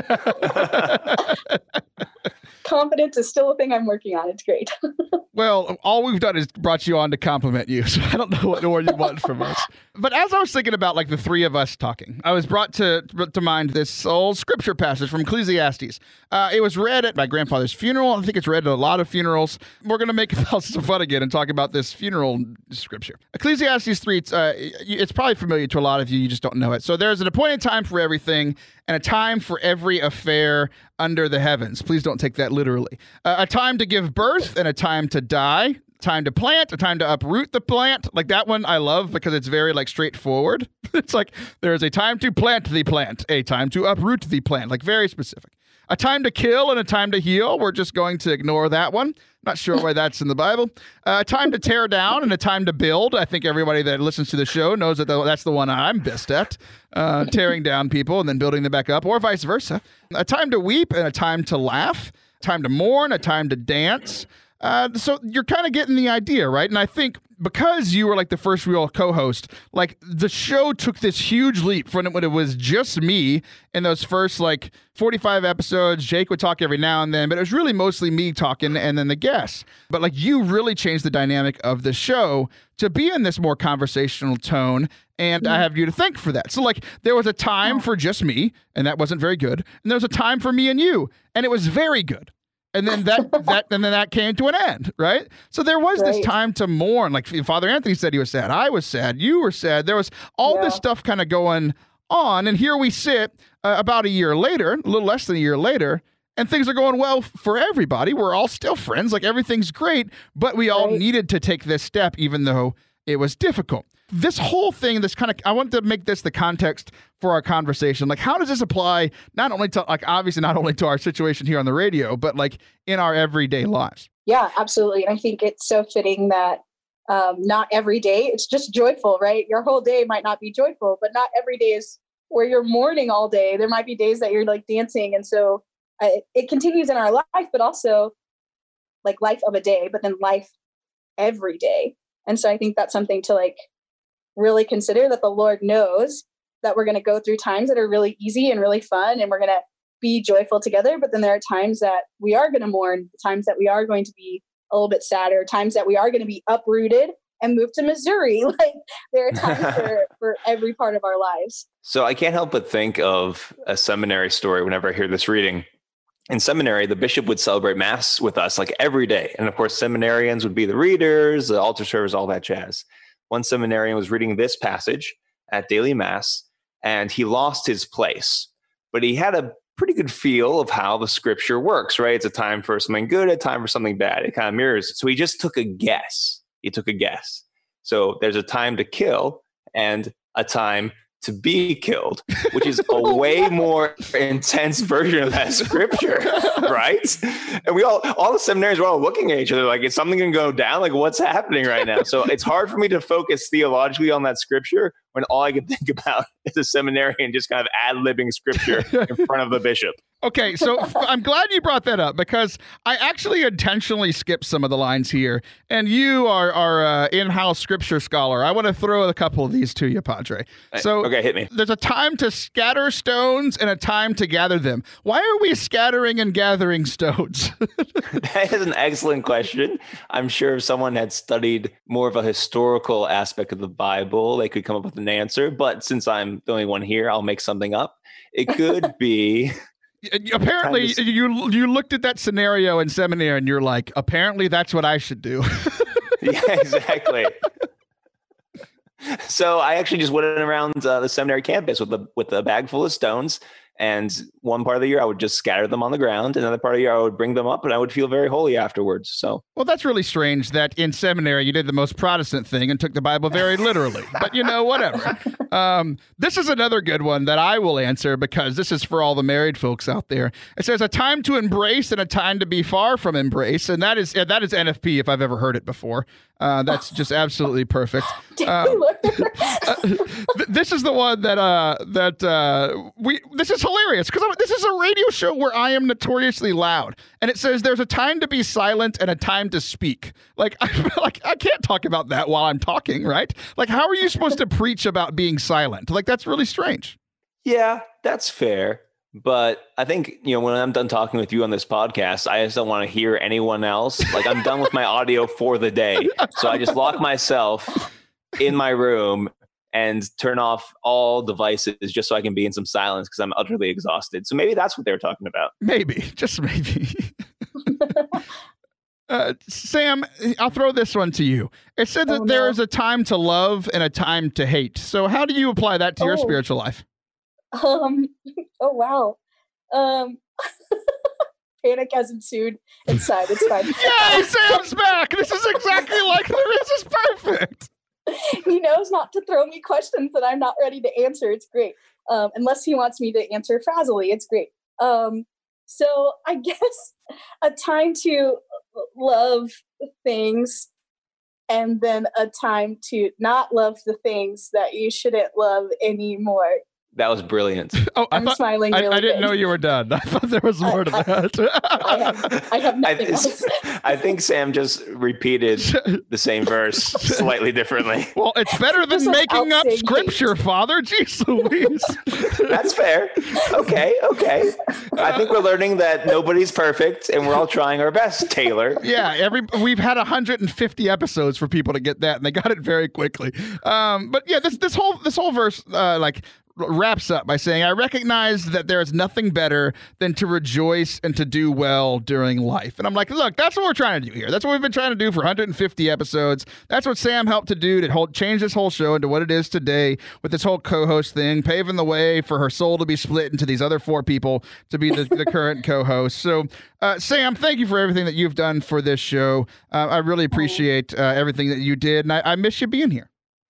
Confidence is still a thing I'm working on. It's great. Well, all we've done is brought you on to compliment you, so I don't know what more you want from us. But as I was thinking about like the three of us talking, I was brought to to mind this old scripture passage from Ecclesiastes. Uh, it was read at my grandfather's funeral. I think it's read at a lot of funerals. We're going to make some fun again and talk about this funeral scripture. Ecclesiastes three, it's, uh, it's probably familiar to a lot of you. You just don't know it. So there's an appointed time for everything and a time for every affair under the heavens. Please don't take that literally. Uh, a time to give birth and a time to die. Time to plant, a time to uproot the plant. Like that one I love because it's very like straightforward. It's like there is a time to plant the plant, a time to uproot the plant, like very specific. A time to kill and a time to heal. We're just going to ignore that one. Not sure why that's in the Bible. Uh, a time to tear down and a time to build. I think everybody that listens to the show knows that that's the one I'm best at. Uh, tearing down people and then building them back up, or vice versa. A time to weep and a time to laugh. A time to mourn, a time to dance. Uh, so you're kind of getting the idea, right? And I think because you were like the first real co-host, like the show took this huge leap from when it was just me in those first like forty-five episodes. Jake would talk every now and then, but it was really mostly me talking and then the guests. But like you really changed the dynamic of the show to be in this more conversational tone. And I have you to thank for that. So like there was a time for just me and that wasn't very good. And there was a time for me and you and it was very good. And then that, that, and then that came to an end, right? So there was right. this time to mourn. Like Father Anthony said he was sad. I was sad. You were sad. There was all yeah. this stuff kind of going on. And here we sit uh, about a year later, a little less than a year later, and things are going well for everybody. We're all still friends. Like everything's great, but we all right. needed to take this step, even though it was difficult. This whole thing, this kind of, I want to make this the context for our conversation. Like, how does this apply not only to, like, obviously not only to our situation here on the radio, but like in our everyday lives? Yeah, absolutely. And I think it's so fitting that um, not every day it's just joyful, right? Your whole day might not be joyful, but not every day is where you're mourning all day. There might be days that you're like dancing. And so uh, it, it continues in our life, but also like life of a day, but then life every day. And so I think that's something to like really consider, that the Lord knows that we're going to go through times that are really easy and really fun, and we're going to be joyful together. But then there are times that we are going to mourn, times that we are going to be a little bit sadder, times that we are going to be uprooted and move to Missouri. Like there are times for, for every part of our lives. So I can't help but think of a seminary story whenever I hear this reading. In seminary, the bishop would celebrate Mass with us like every day. And of course, seminarians would be the readers, the altar servers, all that jazz. One seminarian was reading this passage at daily Mass, and he lost his place. But he had a pretty good feel of how the scripture works, right? It's a time for something good, a time for something bad. It kind of mirrors it. So he just took a guess. He took a guess. So there's a time to kill and a time to be killed, which is a way more intense version of that scripture, right? And we all, all the seminaries were all looking at each other like, is something going to go down? Like, what's happening right now? So it's hard for me to focus theologically on that scripture when all I can think about is a seminarian just kind of ad-libbing scripture in front of the bishop. Okay, so I'm glad you brought that up because I actually intentionally skipped some of the lines here. And you are our uh, in-house scripture scholar. I want to throw a couple of these to you, Padre. So okay, hit me. There's a time to scatter stones and a time to gather them. Why are we scattering and gathering stones? That is an excellent question. I'm sure if someone had studied more of a historical aspect of the Bible, they could come up with an answer. But since I'm the only one here, I'll make something up. It could be... Apparently, kind of... you you looked at that scenario in seminary and you're like, apparently that's what I should do. Yeah, exactly. So I actually just went around uh, the seminary campus with a with a bag full of stones, And one part of the year I would just scatter them on the ground. Another part of the year I would bring them up and I would feel very holy afterwards. So, well, that's really strange that in seminary you did the most Protestant thing and took the Bible very literally. But, you know, whatever. Um, this is another good one that I will answer because this is for all the married folks out there. It says a time to embrace and a time to be far from embrace. And that is, that is N F P if I've ever heard it before. Uh, that's just absolutely perfect. Um, uh, th- this is the one that uh, that uh, we. This is hilarious because this is a radio show where I am notoriously loud, and it says there's a time to be silent and a time to speak. Like, I, like I can't talk about that while I'm talking, right? Like, how are you supposed to preach about being silent? Like, that's really strange. Yeah, that's fair. But I think, you know, when I'm done talking with you on this podcast, I just don't want to hear anyone else. Like, I'm done with my audio for the day. So I just lock myself in my room and turn off all devices just so I can be in some silence because I'm utterly exhausted. So maybe that's what they're talking about. Maybe, just maybe. uh, Sam, I'll throw this one to you. It said that oh, no. there is a time to love and a time to hate. So how do you apply that to oh. your spiritual life? Um. Oh wow. Um. Panic has ensued inside. It's fine. Yay! Sam's back. This is exactly like this is perfect. He knows not to throw me questions that I'm not ready to answer. It's great. Um. Unless he wants me to answer frazzily, it's great. Um. So I guess a time to love things, and then a time to not love the things that you shouldn't love anymore. That was brilliant. Oh, I I'm thought, smiling really I, I didn't big. know you were done. I thought there was more I, to I, that. I have, I have nothing I, else. I think Sam just repeated the same verse slightly differently. Well, it's better than making up scripture, hate. Father. Jeez Louise. That's fair. Okay, okay. I think we're learning that nobody's perfect and we're all trying our best, Taylor. Yeah, every we've had one hundred fifty episodes for people to get that, and they got it very quickly. Um, but yeah, this this whole this whole verse, uh, like. wraps up by saying, I recognize that there is nothing better than to rejoice and to do well during life. And I'm like, look, that's what we're trying to do here. That's what we've been trying to do for one hundred fifty episodes. That's what Sam helped to do to hold, change this whole show into what it is today with this whole co-host thing, paving the way for her soul to be split into these other four people to be the, the current co-host. So, uh, Sam, thank you for everything that you've done for this show. Uh, I really appreciate uh, everything that you did, and I, I miss you being here.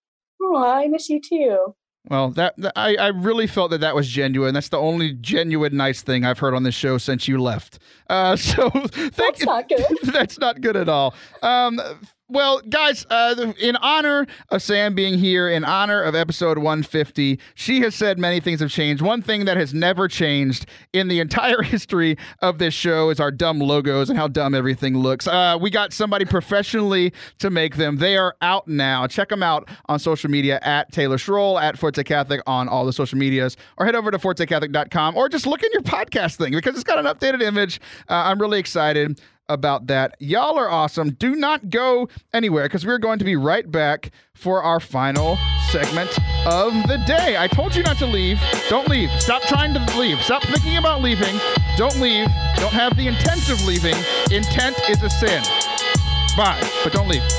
Oh, I miss you too. Well, that, that I, I really felt that that was genuine. That's the only genuine nice thing I've heard on this show since you left. Uh, so thank That's you. not good. That's not good at all. Um, well, guys, uh, in honor of Sam being here, in honor of episode one fifty, she has said many things have changed. One thing that has never changed in the entire history of this show is our dumb logos and how dumb everything looks. Uh, we got somebody professionally to make them. They are out now. Check them out on social media at Taylor Schroll, at Forte Catholic on all the social medias, or head over to forte catholic dot com, or just look in your podcast thing because it's got an updated image. Uh, I'm really excited about that. Y'all are awesome. Do not go anywhere because we're going to be right back for our final segment of the day. I told you not to leave. Don't leave. Stop trying to leave. Stop thinking about leaving. Don't leave. Don't have the intent of leaving. Intent is a sin. Bye, but don't leave.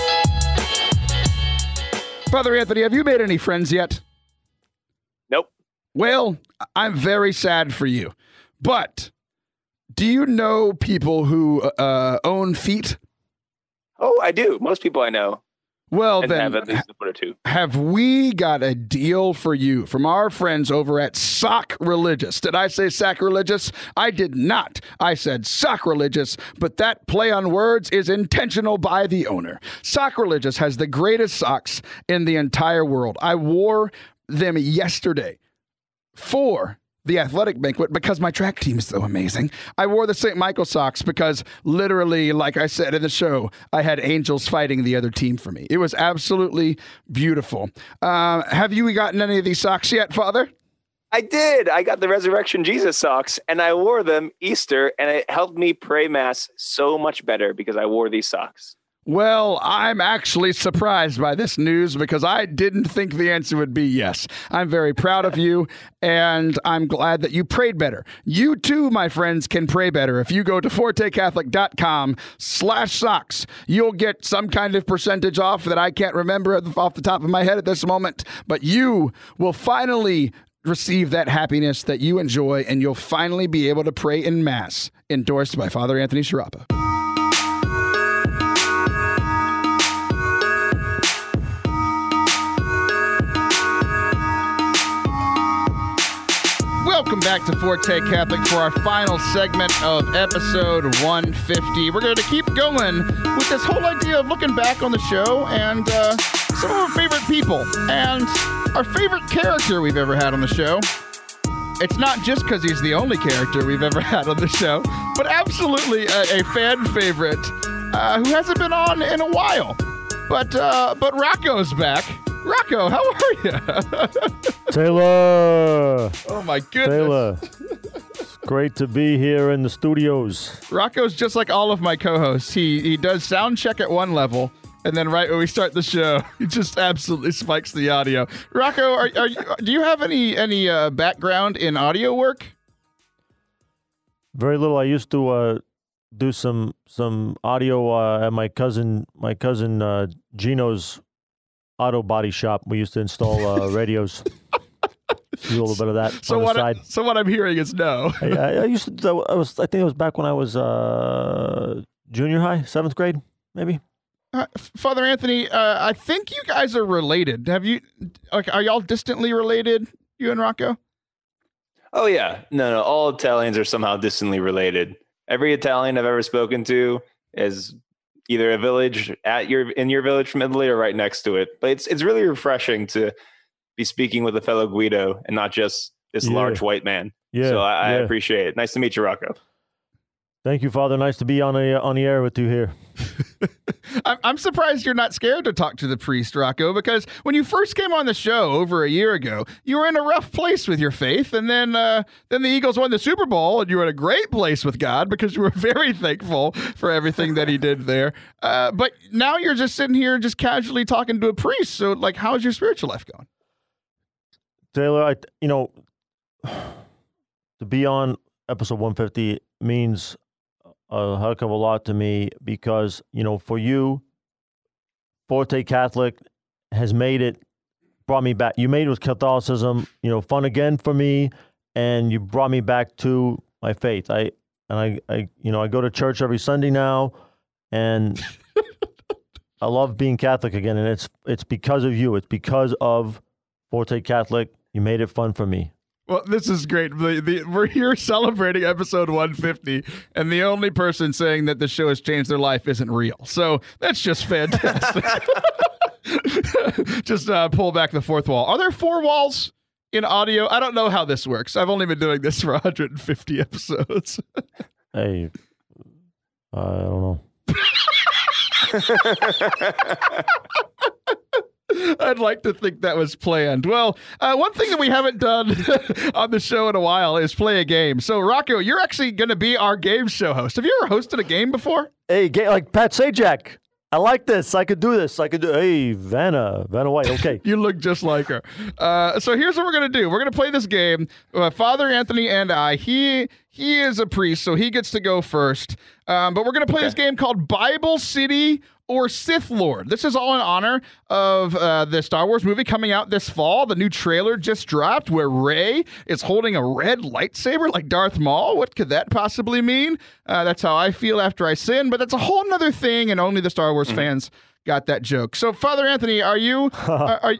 Father Anthony, have you made any friends yet? Nope. Well, I'm very sad for you, but do you know people who uh, own feet? Oh, I do. Most people I know. Well, and then, have at least a foot or two. Have we got a deal for you from our friends over at Sock Religious? Did I say sacrilegious? I did not. I said sacrilegious, but that play on words is intentional by the owner. Sock Religious has the greatest socks in the entire world. I wore them yesterday for the athletic banquet because my track team is so amazing. I wore the Saint Michael socks because literally, like I said in the show, I had angels fighting the other team for me. It was absolutely beautiful. Uh, have you gotten any of these socks yet, Father? I did. I got the Resurrection Jesus socks and I wore them Easter and it helped me pray mass so much better because I wore these socks. Well, I'm actually surprised by this news because I didn't think the answer would be yes. I'm very proud of you, and I'm glad that you prayed better. You too, my friends, can pray better. If you go to forte catholic dot com slash socks, you'll get some kind of percentage off that I can't remember off the top of my head at this moment, but you will finally receive that happiness that you enjoy, and you'll finally be able to pray in Mass. Endorsed by Father Anthony Sciarappa. Welcome back to Forte Catholic for our final segment of episode one fifty. We're going to keep going with this whole idea of looking back on the show and uh, some of our favorite people and our favorite character we've ever had on the show. It's not just because he's the only character we've ever had on the show, but absolutely a, a fan favorite uh, who hasn't been on in a while. But uh, but Rocco's back. Rocco, how are you? Taylor! Oh, my goodness. Taylor, it's great to be here in the studios. Rocco's just like all of my co-hosts. He he does sound check at one level, and then right when we start the show, he just absolutely spikes the audio. Rocco, are, are you, do you have any, any uh, background in audio work? Very little. I used to uh, do some some audio uh, at my cousin, my cousin uh, Gino's auto body shop. We used to install uh, radios. Do a little bit of that so on the what side. I, so what I'm hearing is no. I, I, I used to. I was. I think it was back when I was uh, junior high, seventh grade, maybe. Uh, Father Anthony, uh, I think you guys are related. Have you? Like, are y'all distantly related? You and Rocco? Oh yeah, no, no. All Italians are somehow distantly related. Every Italian I've ever spoken to is either a village at your in your village from Italy or right next to it. But it's it's really refreshing to be speaking with a fellow Guido and not just this Yeah. large white man. Yeah. So I, I yeah. appreciate it. Nice to meet you, Rocco. Thank you, Father. Nice to be on a on the air with you here. I'm, I'm surprised you're not scared to talk to the priest, Rocco, because when you first came on the show over a year ago, you were in a rough place with your faith, and then uh, then the Eagles won the Super Bowl, and you were in a great place with God because you were very thankful for everything that he did there. Uh, but now you're just sitting here just casually talking to a priest. So, like, how's your spiritual life going? Taylor, I you know to be on episode one fifty means a heck of a lot to me because, you know, for you, Forte Catholic has made it, brought me back. You made it with Catholicism, you know, fun again for me, and you brought me back to my faith. I and I, I you know, I go to church every Sunday now, and I love being Catholic again, and it's it's because of you. It's because of Forte Catholic. You made it fun for me. Well, this is great. The, the, we're here celebrating episode one fifty, and the only person saying that the show has changed their life isn't real. So that's just fantastic. Just uh, pull back the fourth wall. Are there four walls in audio? I don't know how this works. I've only been doing this for one hundred fifty episodes. Hey, uh, I don't know. I'd like to think that was planned. Well, uh, one thing that we haven't done on the show in a while is play a game. So, Rocco, you're actually going to be our game show host. Have you ever hosted a game before? Hey, ga- like Pat Sajak. I like this. I could do this. I could do. Hey, Vanna, Vanna White. Okay. You look just like her. Uh, so here's what we're gonna do. We're gonna play this game. Uh, Father Anthony and I. He he is a priest, so he gets to go first. Um, but we're gonna play Okay. this game called Bible City or Sith Lord. This is all in honor of uh, the Star Wars movie coming out this fall. The new trailer just dropped where Rey is holding a red lightsaber like Darth Maul. What could that possibly mean? Uh, that's how I feel after I sin, but that's a whole nother thing, and only the Star Wars mm. fans got that joke. So, Father Anthony, are you... are, are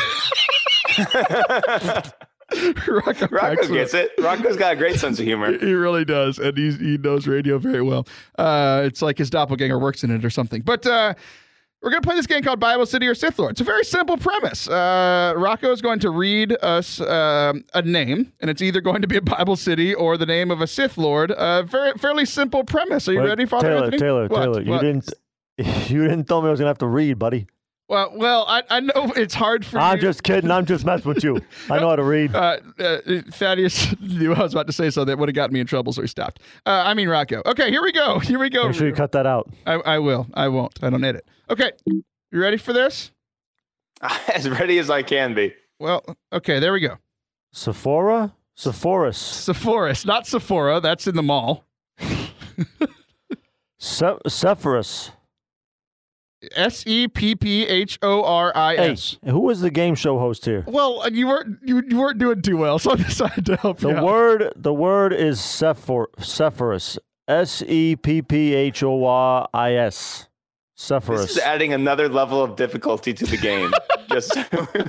Rocco, Rocco gets it. Rocco's got a great sense of humor. He really does, and he's, he knows radio very well. Uh, it's like his doppelganger works in it or something. But uh, we're going to play this game called Bible City or Sith Lord. It's a very simple premise. Uh, Rocco is going to read us uh, a name, and it's either going to be a Bible City or the name of a Sith Lord. Uh, very fairly simple premise. Are you Wait, ready, Father Taylor, Anthony? Taylor, What? Taylor, you What? didn't, you didn't tell me I was gonna have to read, buddy. Well, well, I, I know it's hard for I'm you. just kidding. I'm just messing with you. I know how to read. Uh, uh, Thaddeus knew I was about to say something that would have gotten me in trouble, so he stopped. Uh, I mean, Rocco. Okay, here we go. Here we go. Make sure you cut that out. I, I will. I won't. I don't edit. Okay, you ready for this? As ready as I can be. Well, okay, there we go. Sephora? Sepphoris. Sepphoris, not Sephora. That's in the mall. Se- Sepphoris. S E P P H O R I S. Hey, who is the game show host here? Well, you weren't you, you weren't doing too well, so I decided to help The you out. word the word is Sephor, Sephorus. S E P P H O R I S. Sephorus. This is adding another level of difficulty to the game. Just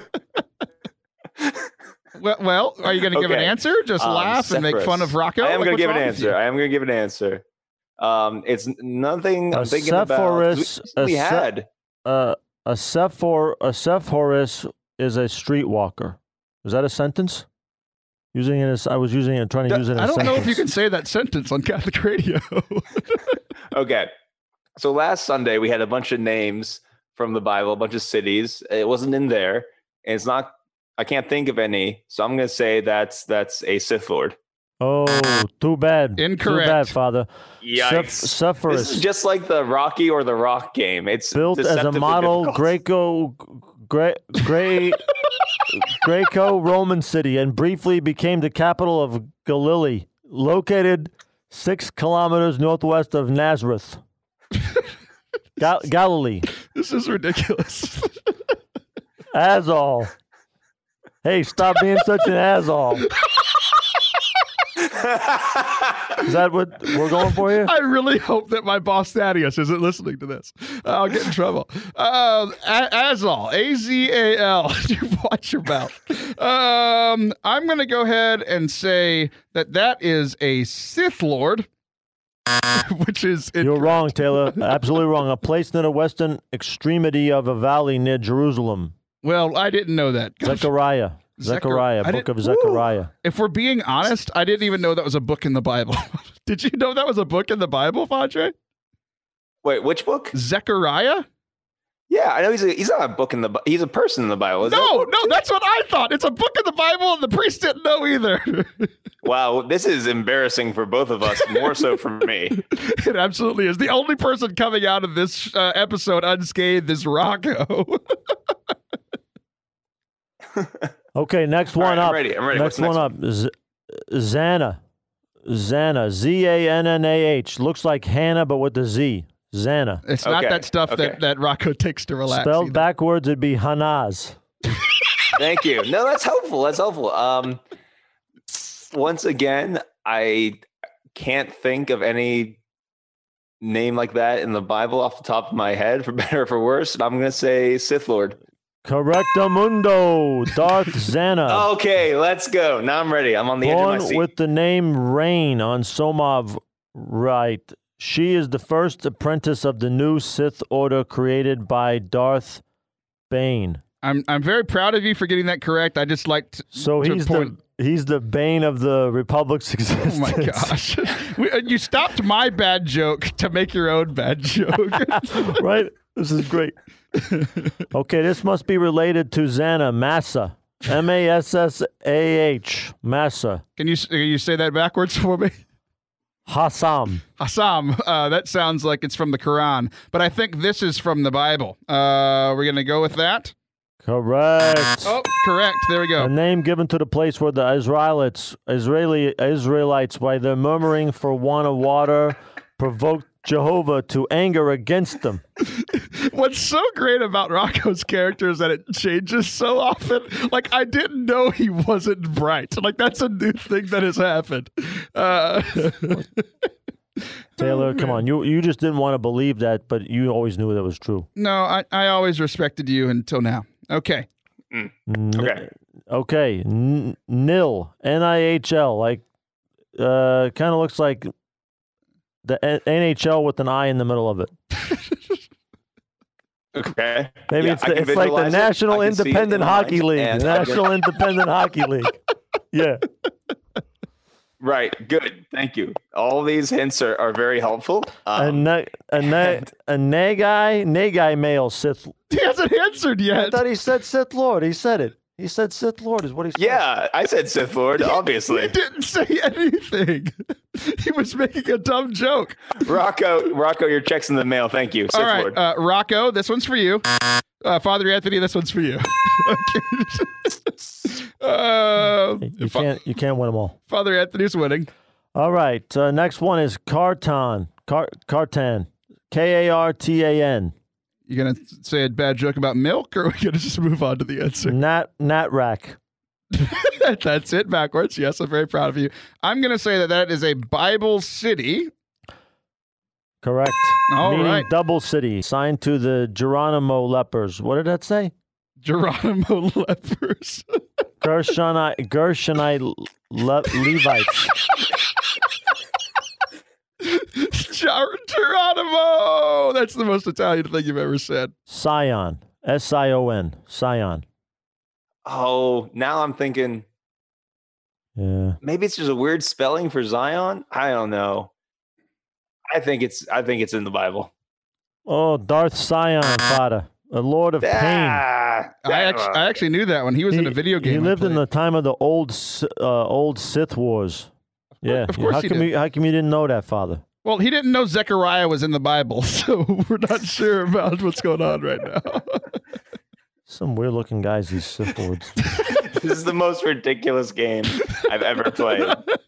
Well, well, are you going to give an Okay. answer? Just Um, laugh and make Sephorus. fun of Rocco? I am Like, going to what's give an wrong with answer. you? I am going to give an answer. Um, it's nothing A I'm thinking Sephorus- about. We, we a Se- had. Uh, a Sephor a Sephorus is a streetwalker. Is that a sentence? Using it as I was using it, trying to use it. In I a don't know if you sentence. can say that sentence on Catholic radio. Okay. So last Sunday we had a bunch of names from the Bible, a bunch of cities. It wasn't in there. And it's not I can't think of any. So I'm gonna say that's that's a Sith Lord. Oh, too bad. Incorrect. Too bad, Father. Yikes. Seph- Sephorus. This is just like the Rocky or the Rock game. It's built as a deceptively model difficult. Greco Gre- Gre- Greco-Roman city and briefly became the capital of Galilee, located six kilometers northwest of Nazareth. Gal- Galilee. This is ridiculous. Asshole. Hey, stop being such an asshole. Is that what we're going for here? I really hope that my boss Thaddeus isn't listening to this. I'll get in trouble. Uh, A- Azal, A Z A L. Watch your mouth. Um, I'm going to go ahead and say that that is a Sith Lord, which is You're wrong, Taylor. Absolutely wrong. A place near the western extremity of a valley near Jerusalem. Well, I didn't know that. Zechariah. Zechar- Zechariah. I Book didn't- of Zechariah. If we're being honest, I didn't even know that was a book in the Bible. Did you know that was a book in the Bible, Padre? Wait, which book? Zechariah? Yeah, I know he's a, he's not a book in the Bi- he's a person in the Bible. Is No, that- no, that's what I thought. It's a book in the Bible, and the priest didn't know either. Wow, this is embarrassing for both of us, more so for me. It absolutely is. The only person coming out of this uh, episode unscathed is Rocco. Okay, next All one right, I'm up. ready, I'm ready. Next What's the one next up. Z- Xana. Xana. Z A N N A H. Looks like Hannah, but with the Z. Xana. It's not Okay, that stuff okay. that, that Rocco takes to relax. Spelled either. backwards, it'd be Hanaz. Thank you. No, that's helpful. That's helpful. Um, once again, I can't think of any name like that in the Bible off the top of my head, for better or for worse. And I'm going to say Sith Lord. Correctamundo. Darth Xana. Okay, let's go. Now I'm ready. I'm on the edge of my Born seat. with the name Rain on Somov Right. She is the first apprentice of the new Sith Order created by Darth Bane. I'm I'm very proud of you for getting that correct. I just like to, So to he's point. the he's the bane of the Republic's existence. Oh my gosh! We- uh, you stopped my bad joke to make your own bad joke. Right? This is great. Okay, this must be related to Xana Massa. M A S S A H. Massa. Can you can you say that backwards for me? Hassam. Hassam. Uh, that sounds like it's from the Quran, but I think this is from the Bible. Uh, we're gonna go with that. Correct. Oh, correct. There we A go. name given to the place where the Israelites, Israeli Israelites, by their murmuring for want of water, provoked Jehovah to anger against them. What's so great about Rocco's character is that it changes so often. Like, I didn't know he wasn't bright. Like, that's a new thing that has happened. Uh, Taylor, come on. You you just didn't want to believe that, but you always knew that was true. no, I, I always respected you until now. Okay. N- Okay. Okay. N- nil. N I H L. Like, uh, kind of looks like the N- NHL with an I in the middle of it. Okay. Maybe Yeah, it's I the, can it's like the visualize it. National I can see it in Independent my Hockey mind, League. and The I can- National Independent Hockey League. Yeah. Right. Good. Thank you. All these hints are, are very helpful. A Um, na- a na- a Nagai Nagai male Sith. He hasn't answered I yet. thought he said Sith Lord. He said it. He said Sith Lord is what he said. yeah, I said Sith Lord, He obviously. didn't say anything. He was making a dumb joke. Rocco, Rocco, your check's in the mail. Thank you. Sith All right, Lord. uh, Rocco, this one's for you. Uh, Father Anthony, this one's for you. Okay. uh, You Fa- can't you can't win them all. Father Anthony's winning. All right. Uh, next one is Kartan. Car- Kartan. K A R T A N. You gonna say a bad joke about milk, or are we gonna just move on to the answer? Nat Nat Rack. That's it backwards. Yes, I'm very proud of you. I'm gonna say that that is a Bible city. Correct. All Meaning right. double city, signed to the Geronimo lepers. What did that say? Geronimo lepers. Gershonite, Gershonite Le- Levites. Ger- Geronimo. That's the most Italian thing you've ever said. Sion. S I O N. Sion. Oh, now I'm thinking Yeah. maybe it's just a weird spelling for Zion. I don't know. I think it's I think it's in the Bible. Oh, Darth Sion, Father. A Lord of Pain. Ah, I actually, I actually knew that one. He was in a video game. He I lived in played. the time of the old S- uh, old Sith Wars. Yeah. of course how he come did. you how come you didn't know that, Father? Well, he didn't know Zechariah was in the Bible, so we're not sure about what's going on right now. Some weird looking guys, these Sith Lords. This is the most ridiculous game I've ever played.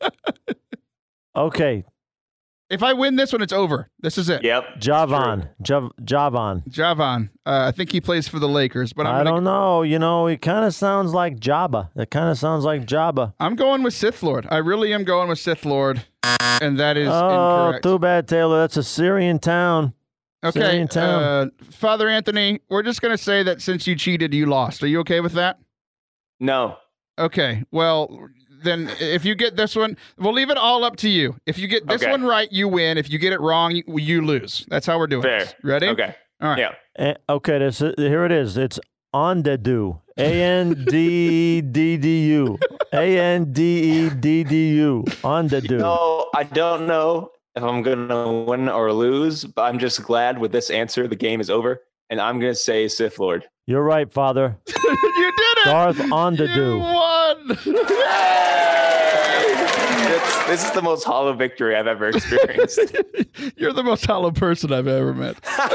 Okay. If I win this one, it's over. This is it. Yep. Javan. Jav- Javan. Javan. Uh, I think he plays for the Lakers, but I'm I gonna, don't know. You know, it kind of sounds like Jabba. It kind of sounds like Jabba. I'm going with Sith Lord. I really am going with Sith Lord, and that is Oh, incorrect. too bad, Taylor. That's a Syrian town. Okay, Syrian town. uh, Father Anthony, we're just going to say that since you cheated, you lost. Are you okay with that? No. Okay, well, then if you get this one, we'll leave it all up to you. If you get this Okay. one right, you win. If you get it wrong, you, you lose. That's how we're doing Fair. this. Ready? Okay. All right. Yeah. Eh, okay, this, here it is. It's Ondedu. A N D D D U. A N D E D D U. Ondedu. No, I don't know if I'm gonna win or lose, but I'm just glad with this answer the game is over, and I'm gonna say Sith Lord. You're right, Father. You did it! Darth You Ondedu. won! This, this is the most hollow victory I've ever experienced. You're the most hollow person I've ever met.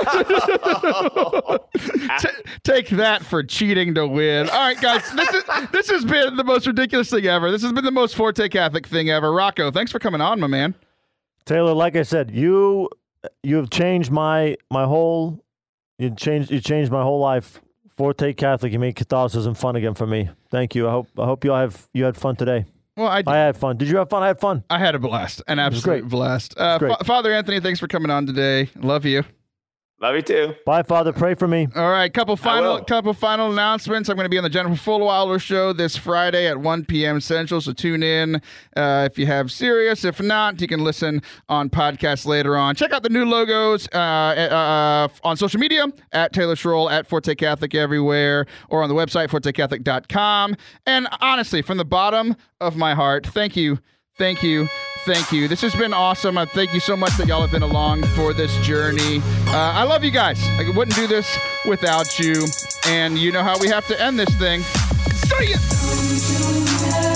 T- take that for cheating to win. All right, guys, this is this has been the most ridiculous thing ever. This has been the most Forte Catholic thing ever. Rocco, thanks for coming on, my man. Taylor, like I said, you you've changed my my whole you changed you changed my whole life. Forte Catholic, you made Catholicism fun again for me. Thank you. I hope I hope you all have you had fun today. Well, I, I had fun. Did you have fun? I had fun. I had a blast, an was absolute great. blast. Uh, great. Fa- Father Anthony, thanks for coming on today. Love you. Love you too. Bye, Father. Pray for me. All right, couple final will. couple final announcements. I'm going to be on the Jennifer Fulwiler show this Friday at one p.m. Central, so tune in uh, if you have Sirius. If not, you can listen on podcast later on. Check out the new logos uh, uh, on social media at Taylor Schroll, at Forte Catholic everywhere, or on the website forte catholic dot com. And honestly, from the bottom of my heart, thank you, thank you. Thank you. This has been awesome. I thank you so much that y'all have been along for this journey. Uh, I love you guys. I wouldn't do this without you. And you know how we have to end this thing. See ya!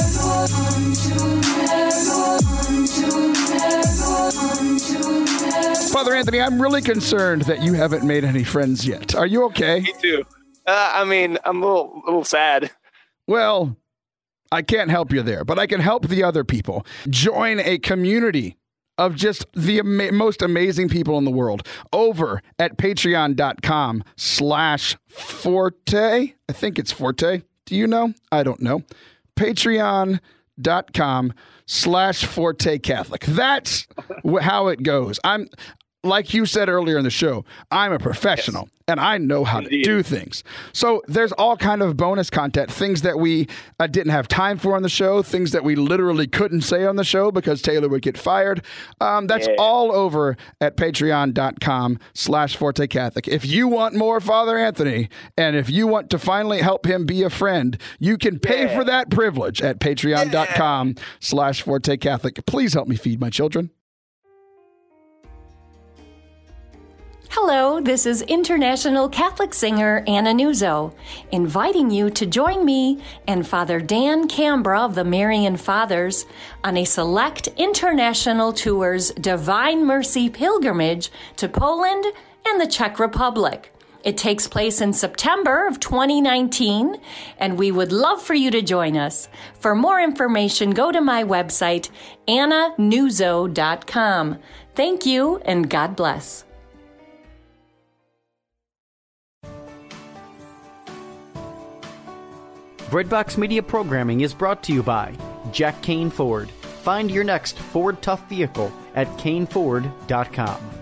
Father Anthony, I'm really concerned that you haven't made any friends yet. Are you okay? Me too. Uh, I mean, I'm a little, little sad. Well, I can't help you there, but I can help the other people. Join a community of just the ama- most amazing people in the world over at patreon.com slash Forte. I think it's Forte. Do you know? I don't know. Patreon.com slash Forte Catholic. That's wh- how it goes. I'm, like you said earlier in the show, I'm a professional. Yes. And I know how Indeed. to do things. So there's all kind of bonus content, things that we uh, didn't have time for on the show, things that we literally couldn't say on the show because Taylor would get fired. Um, that's Yeah. all over at patreon.com slash Forte Catholic. If you want more Father Anthony, and if you want to finally help him be a friend, you can pay Yeah. for that privilege at patreon.com slash Forte Catholic. Please help me feed my children. Hello, this is international Catholic singer Anna Nuzzo, inviting you to join me and Father Dan Cambra of the Marian Fathers on a select international tour's Divine Mercy pilgrimage to Poland and the Czech Republic. It takes place in September of twenty nineteen, and we would love for you to join us. For more information, go to my website, anna nuzzo dot com. Thank you, and God bless. Breadbox Media programming is brought to you by Jack Kane Ford. Find your next Ford Tough vehicle at kane ford dot com.